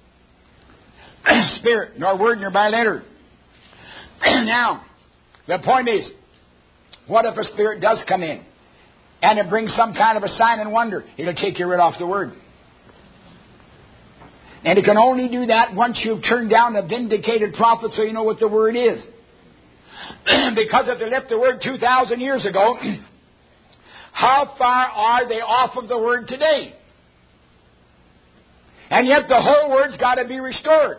spirit, nor word, nor by letter. Now, the point is, what if a spirit does come in and it brings some kind of a sign and wonder? It'll take you right off the word. And it can only do that once you've turned down a vindicated prophet so you know what the word is. Because if they left the word two thousand years ago, how far are they off of the word today? And yet the whole word's got to be restored.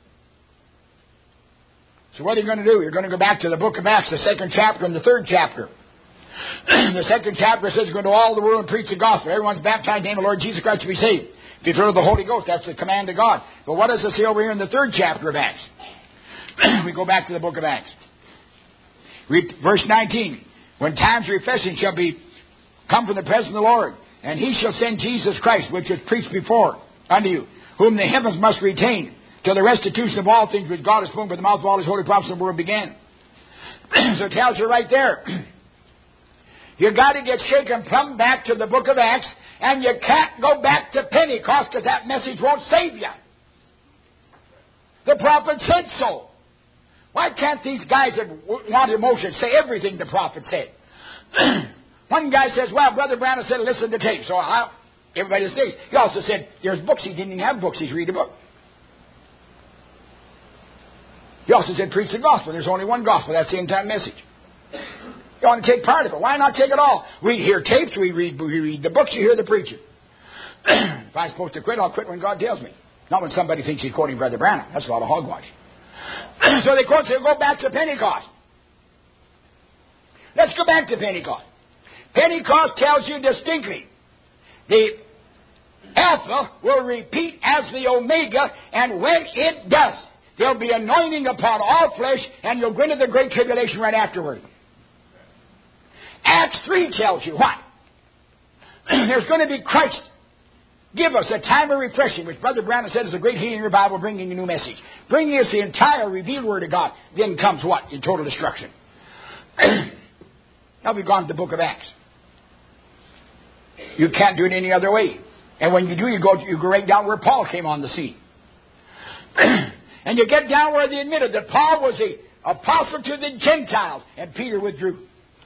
So what are you going to do? You're going to go back to the book of Acts, the second chapter and the third chapter. The second chapter says, go to all the world and preach the gospel. Everyone's baptized in the name of the Lord Jesus Christ to be saved. Be filled with the Holy Ghost. That's the command of God. But what does it say over here in the third chapter of Acts? We go back to the book of Acts. Read verse nineteen. When times refreshing shall be come from the presence of the Lord, and he shall send Jesus Christ, which was preached before unto you, whom the heavens must retain, till the restitution of all things which God has spoken by the mouth of all his holy prophets in the world began. So it tells you right there, you got to get shaken plumb back to the book of Acts, and you can't go back to Pentecost because that message won't save you. The prophet said so. Why can't these guys that want emotion say everything the prophet said? One guy says, well, Brother Branham said, listen to tape. So I'll, everybody stays. He also said, there's books. He didn't even have books. He's read a book. He also said, preach the gospel. There's only one gospel. That's the end-time message. You want to take part of it. Why not take it all? We hear tapes. We read, we read the books. You hear the preacher. If I'm supposed to quit, I'll quit when God tells me. Not when somebody thinks he's quoting Brother Branham. That's a lot of hogwash. So they quote, say, go back to Pentecost. Let's go back to Pentecost. Pentecost tells you distinctly, the Alpha will repeat as the Omega, and when it does, there'll be anointing upon all flesh, and you'll go into the great tribulation right afterward. Acts three tells you what? There's going to be Christ. Give us a time of refreshing, which Brother Branham said is a great healing revival, bringing a new message. Bringing us the entire revealed Word of God. Then comes what? In total destruction. Now we've gone to the book of Acts. You can't do it any other way. And when you do, you go, you go right down where Paul came on the scene. And you get down where they admitted that Paul was the apostle to the Gentiles, and Peter withdrew.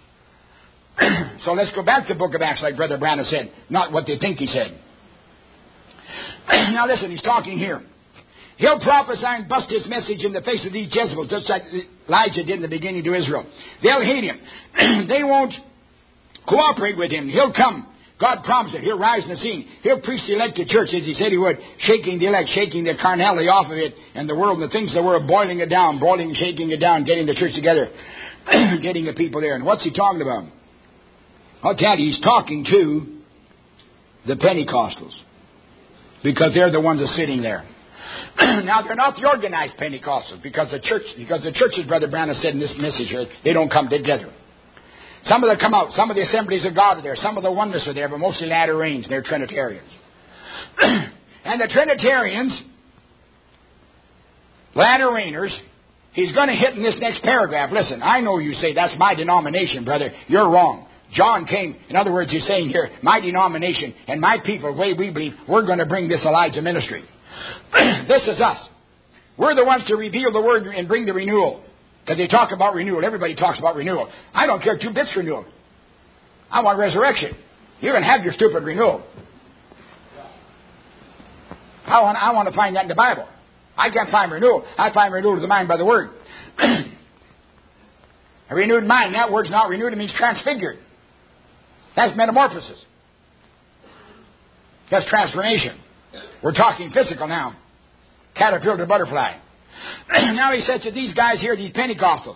So let's go back to the book of Acts, like Brother Branham said, not what they think he said. Now listen, he's talking here. He'll prophesy and bust his message in the face of these Jezebels, just like Elijah did in the beginning to Israel. They'll hate him. They won't cooperate with him. He'll come. God promised it. He'll rise in the scene. He'll preach the elected church as he said he would, shaking the elect, shaking the carnality off of it, and the world and the things that were boiling it down, boiling, shaking it down, getting the church together, getting the people there. And what's he talking about? I'll tell you, he's talking to the Pentecostals. because they're the ones that are sitting there. Now, they're not the organized Pentecostals, because the church, because the churches, Brother Branham said in this message here, they don't come together. Some of them come out. Some of the Assemblies of God are there. Some of the Oneness are there, but mostly latter rains. They're Trinitarians. And the Trinitarians, latter rainers, he's going to hit in this next paragraph. Listen, I know you say, that's my denomination, brother. You're wrong. John came, in other words, he's saying here, my denomination and my people, the way we believe, we're going to bring this Elijah ministry. This is us. We're the ones to reveal the word and bring the renewal. Because they talk about renewal. Everybody talks about renewal. I don't care two bits renewal. I want resurrection. You can have your stupid renewal. I want, I want to find that in the Bible. I can't find renewal. I find renewal of the mind by the word. A renewed mind. That word's not renewed. It means transfigured. That's metamorphosis. That's transformation. We're talking physical now. Caterpillar to butterfly. Now he says to these guys here, these Pentecostals,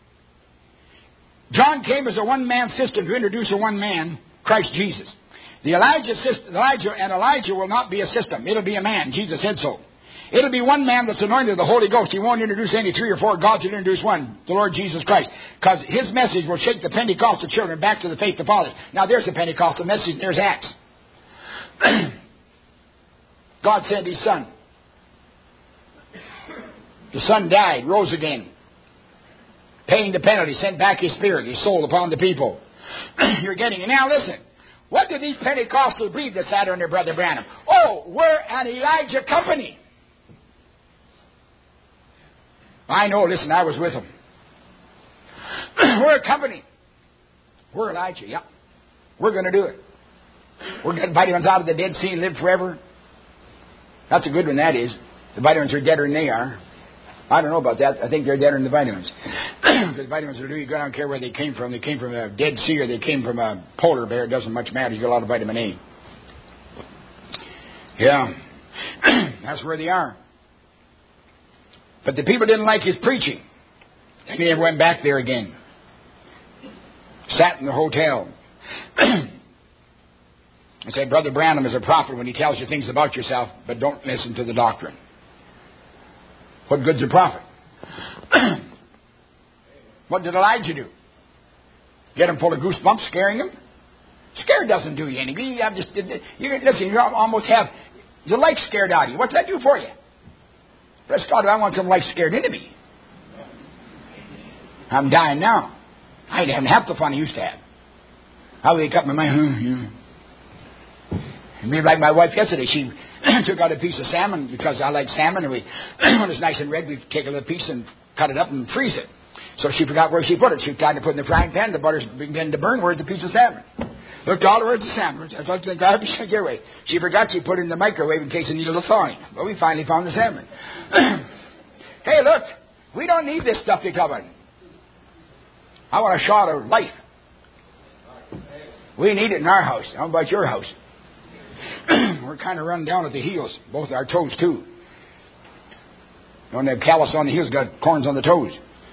John came as a one-man system to introduce a one-man, Christ Jesus. The Elijah, system, Elijah and Elijah will not be a system. It'll be a man. Jesus said so. It'll be one man that's anointed with the Holy Ghost. He won't introduce any three or four gods. He'll introduce one, the Lord Jesus Christ. Because his message will shake the Pentecostal children back to the faith of the fathers. Now there's the Pentecostal message. There's Acts. God sent his son. The son died, rose again. Paying the penalty, sent back his spirit, his soul upon the people. You're getting it. Now listen. What do these Pentecostals believe that sat under Brother Branham? Oh, we're an Elijah company. I know, listen, I was with them. We're a company. We're Elijah, yeah. We're going to do it. We're getting vitamins out of the Dead Sea and live forever. That's a good one, that is. The vitamins are deader than they are. I don't know about that. I think they're deader than the vitamins. Because vitamins will do you good. I don't care where they came from. They came from a Dead Sea or they came from a polar bear. It doesn't much matter. You get a lot of vitamin A. Yeah. That's where they are. But the people didn't like his preaching. And he never went back there again. Sat in the hotel. I said, Brother Branham is a prophet when he tells you things about yourself, but don't listen to the doctrine. What good's a prophet? What did Elijah do? Get him full of goosebumps, scaring him? Scared doesn't do you anything. You have just, you listen, you almost have the life scared out of you. What's that do for you? Bless God, I want some life scared into me. I'm dying now. I ain't having half the fun I used to have. I wake up in my mind, maybe like my wife yesterday, she took out a piece of salmon because I like salmon, and we, when it's nice and red, we take a little piece and cut it up and freeze it. So she forgot where she put it. She tried to put it in the frying pan. The butter's beginning to burn. Where's the piece of salmon? Looked all over, where's the salmon? I thought, God, get away. She forgot she put it in the microwave in case it needed a thawing. Well, we finally found the salmon. Hey, look, we don't need this stuff you're covering. I want a shot of life. We need it in our house. How about your house? We're kind of run down at the heels, both our toes too. Don't have callus on the heels, got corns on the toes.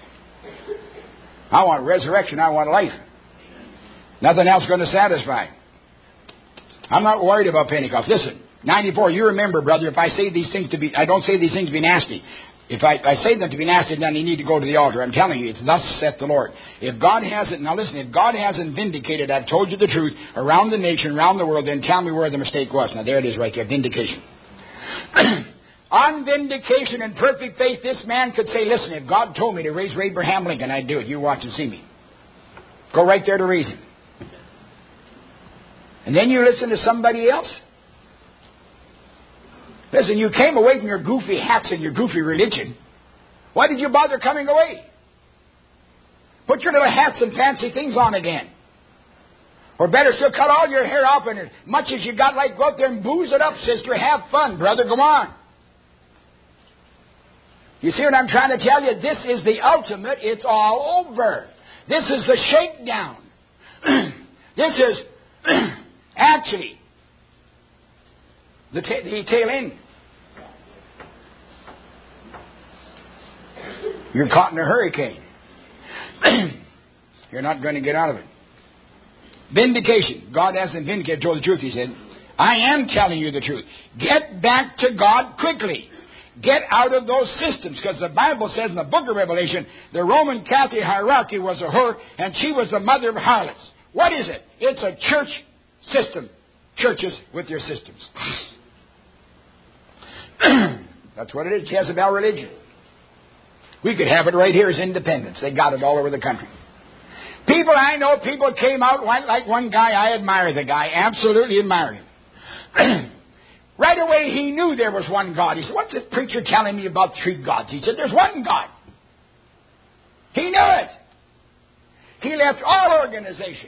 I want resurrection. I want life. Nothing else going to satisfy. I'm not worried about Pentecost. Listen, ninety-four, you remember, brother, if I say these things to be, I don't say these things to be nasty. If I, I say them to be nasty, then you need to go to the altar. I'm telling you, it's thus saith the Lord. If God hasn't, now listen, if God hasn't vindicated, I've told you the truth, around the nation, around the world, then tell me where the mistake was. Now there it is right there, vindication. On vindication and perfect faith, this man could say, listen, if God told me to raise Abraham Lincoln, I'd do it. You watch and see me. Go right there to raise him. And then you listen to somebody else? Listen, you came away from your goofy hats and your goofy religion. Why did you bother coming away? Put your little hats and fancy things on again. Or better still, cut all your hair off and as much as you got, like, go out there and booze it up, sister. Have fun, brother. Go on. You see what I'm trying to tell you? This is the ultimate. It's all over. This is the shakedown. This is actually the, ta- the tail end. You're caught in a hurricane. You're not going to get out of it. Vindication. God hasn't vindicated, told the truth, he said. I am telling you the truth. Get back to God quickly. Get out of those systems, because the Bible says in the book of Revelation, the Roman Catholic hierarchy was a whore, and she was the mother of harlots. What is it? It's a church system. Churches with their systems. That's what it is. Jezebel religion. We could have it right here as independence. They got it all over the country. People I know, people came out like one guy. I admire the guy. Absolutely admire him. Right away he knew there was one God. He said, what's this preacher telling me about three gods? He said, there's one God. He knew it. He left all organization.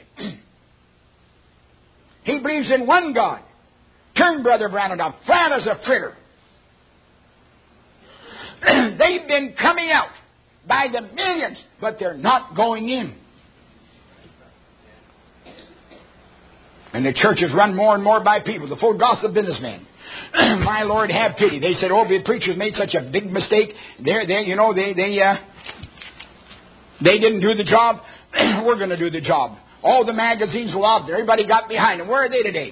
He believes in one God. Turn Brother Branham down. Flat as a fritter. They've been coming out by the millions, but they're not going in. And the church is run more and more by people, the full gossip businessmen. My Lord, have pity. They said, oh, the preachers made such a big mistake. They're, they, you know, they, they, uh, they didn't do the job. We're going to do the job. All the magazines were out there. Everybody got behind them. Where are they today?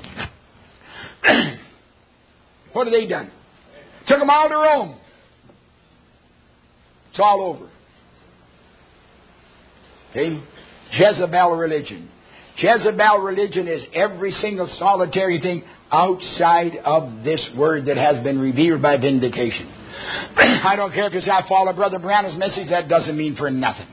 What have they done? Took them all to Rome. It's all over. Okay? Jezebel religion. Jezebel religion is every single solitary thing outside of this word that has been revealed by vindication. I don't care if it's I follow Brother Branham's message. That doesn't mean for nothing.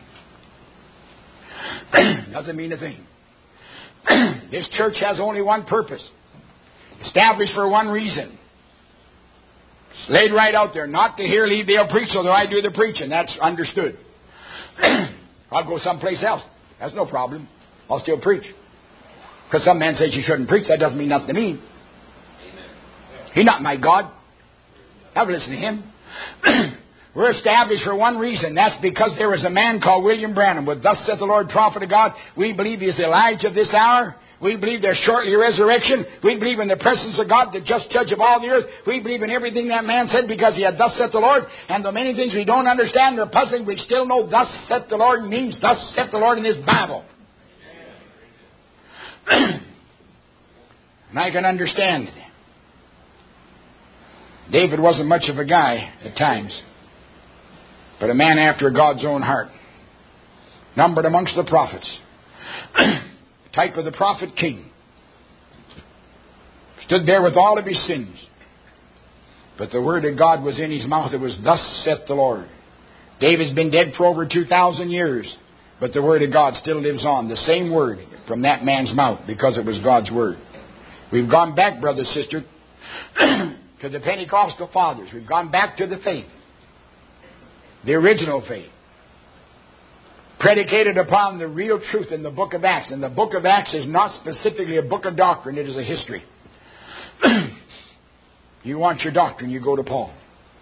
Doesn't mean a thing. This church has only one purpose. Established for one reason. It's laid right out there. Not to hear leave they'll preach, so that I do the preaching. That's understood. I'll go someplace else. That's no problem. I'll still preach. Because some man says you shouldn't preach. That doesn't mean nothing to me. He's not my God. I've listened to him. We're established for one reason. That's because there was a man called William Branham with thus saith the Lord, prophet of God. We believe he is the Elijah of this hour. We believe there's shortly a resurrection. We believe in the presence of God, the just judge of all the earth. We believe in everything that man said because he had thus saith the Lord. And the many things we don't understand, they're puzzling. We still know thus saith the Lord means thus saith the Lord in this Bible. And I can understand it. David wasn't much of a guy at times, but a man after God's own heart. Numbered amongst the prophets. Type of the prophet king. Stood there with all of his sins. But the word of God was in his mouth. It was thus saith the Lord. David's been dead for over two thousand years. But the word of God still lives on. The same word from that man's mouth because it was God's word. We've gone back, brother, sister, to the Pentecostal fathers. We've gone back to the faith. The original faith. Predicated upon the real truth in the book of Acts. And the book of Acts is not specifically a book of doctrine. It is a history. You want your doctrine, you go to Paul.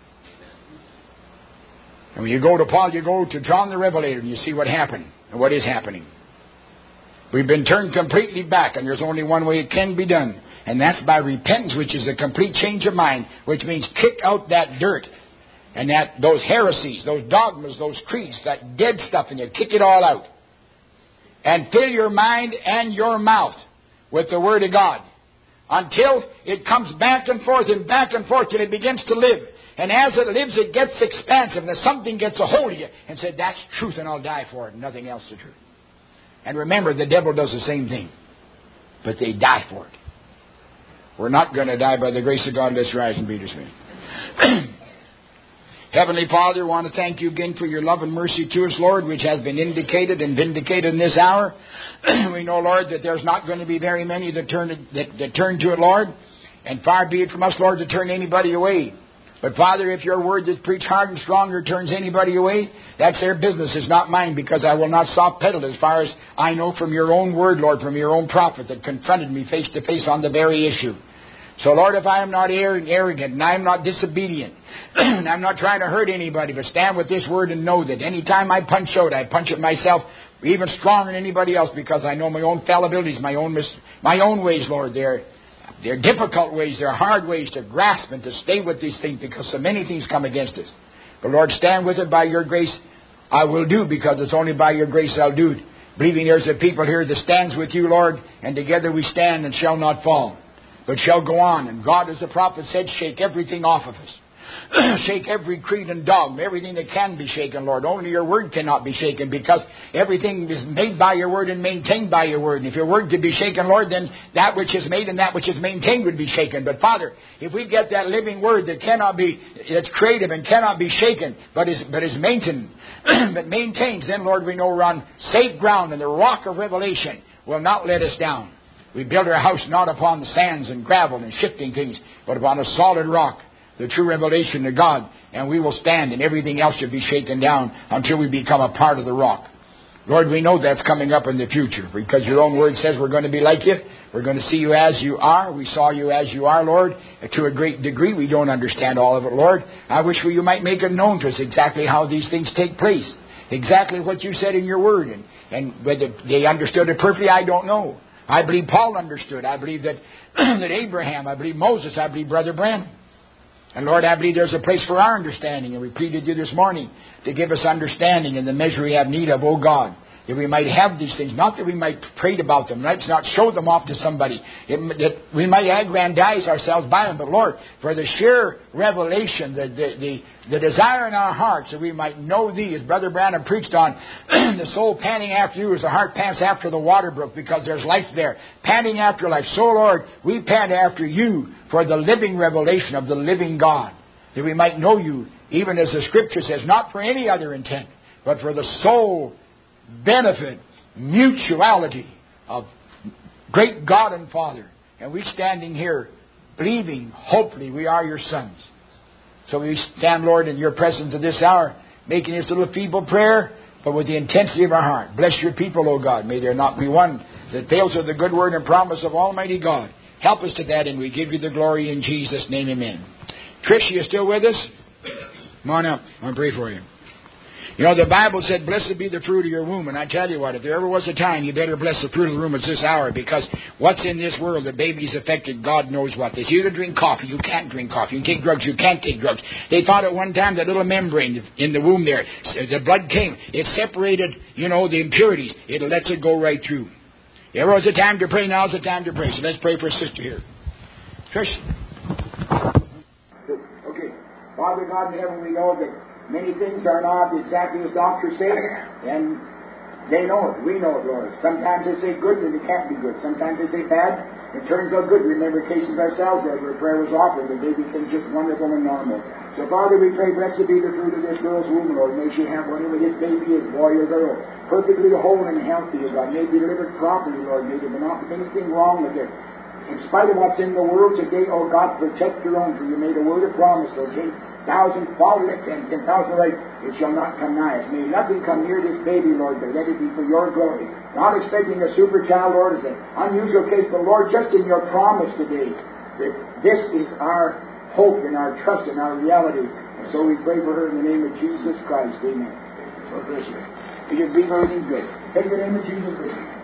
And when you go to Paul, you go to John the Revelator and you see what happened and what is happening. We've been turned completely back, and there's only one way it can be done. And that's by repentance, which is a complete change of mind, which means kick out that dirt and that those heresies, those dogmas, those creeds, that dead stuff in you. Kick it all out. And fill your mind and your mouth with the Word of God until it comes back and forth and back and forth till it begins to live. And as it lives, it gets expansive. And something gets a hold of you and said, that's truth and I'll die for it. And nothing else is truth. And remember, the devil does the same thing. But they die for it. We're not going to die by the grace of God. Let's rise and be dismissed. Heavenly Father, I want to thank you again for your love and mercy to us, Lord, which has been indicated and vindicated in this hour. We know, Lord, that there's not going to be very many that turn, that, that turn to it, Lord. And far be it from us, Lord, to turn anybody away. But, Father, if your word that's preached hard and stronger turns anybody away, that's their business. It's not mine, because I will not soft pedal as far as I know from your own word, Lord, from your own prophet that confronted me face to face on the very issue. So, Lord, if I am not arrogant and I am not disobedient and I'm not trying to hurt anybody, but stand with this word and know that any time I punch out, I punch it myself even stronger than anybody else, because I know my own fallibilities, my own mis- my own ways, Lord. They're, they're difficult ways. They're hard ways to grasp and to stay with these things, because so many things come against us. But, Lord, stand with it by your grace. I will do, because it's only by your grace I'll do it. Believing there's a people here that stands with you, Lord, and together we stand and shall not fall. but shall go on. And God, as the prophet said, shake everything off of us. Shake every creed and dogma, everything that can be shaken, Lord. Only your word cannot be shaken, because everything is made by your word and maintained by your word. And if your word could be shaken, Lord, then that which is made and that which is maintained would be shaken. But Father, if we get that living word that cannot be, that's creative and cannot be shaken, but is but is maintained, but maintains, then Lord, we know we're on safe ground, and the rock of revelation will not let us down. We build our house not upon the sands and gravel and shifting things, but upon a solid rock, the true revelation of God, and we will stand, and everything else should be shaken down until we become a part of the rock. Lord, we know that's coming up in the future, because your own word says we're going to be like you. We're going to see you as you are. We saw you as you are, Lord, to a great degree. We don't understand all of it, Lord. I wish you might make it known to us exactly how these things take place, exactly what you said in your word, and, and whether they understood it perfectly, I don't know. I believe Paul understood. I believe that, that Abraham, I believe Moses, I believe Brother Branham. And Lord, I believe there's a place for our understanding. And we pleaded you this morning to give us understanding in the measure we have need of, O God. That we might have these things. Not that we might prate about them. Let's not show them off to somebody. It, that we might aggrandize ourselves by them. But Lord, for the sheer revelation, the, the, the, the desire in our hearts that we might know Thee, as Brother Branham preached on, the soul panting after You as the heart pants after the water brook, because there's life there. Panting after life. So Lord, we pant after You for the living revelation of the living God. That we might know You, even as the Scripture says, not for any other intent, but for the soul benefit, mutuality of great God and Father. And we standing here believing, hopefully, we are Your sons. So we stand, Lord, in Your presence at this hour, making this little feeble prayer, but with the intensity of our heart. Bless Your people, O God. May there not be one that fails of the good word and promise of Almighty God. Help us to that, and we give You the glory in Jesus' name. Amen. Trish, you still with us? Come on up. I'll pray for you. You know, the Bible said, blessed be the fruit of your womb. And I tell you what, if there ever was a time, you better bless the fruit of the womb, it's this hour. Because what's in this world, the baby's affected, God knows what. They say you can drink coffee, you can't drink coffee. You can take drugs, you can't take drugs. They thought at one time that little membrane in the womb there, the blood came, it separated, you know, the impurities. It lets it go right through. If there was a time to pray, now's the time to pray. So let's pray for a sister here. Trish. Okay. Father God in heaven, we know that many things are not exactly as doctors say, and they know it. We know it, Lord. Sometimes they say good, and it can't be good. Sometimes they say bad, it turns out good. Remember cases ourselves where a prayer was offered, and the baby came just wonderful and normal. So, Father, we pray, blessed be the fruit of this girl's womb, Lord. May she have whatever this baby is, boy or girl, perfectly whole and healthy, O God. May it be delivered properly, Lord. May there be not anything wrong with it. In spite of what's in the world today, oh God, protect Your own, for You made a word of promise, Lord. Ten thousand fall at ten, ten thousand right, it shall not come nigh us. May nothing come near this baby, Lord, but let it be for Your glory. Not expecting a super child, Lord, is an unusual case, but Lord, just in Your promise today, that this is our hope and our trust and our reality. And so we pray for her in the name of Jesus Christ. Amen. God bless you. You can be everything good. Take the name of Jesus with you.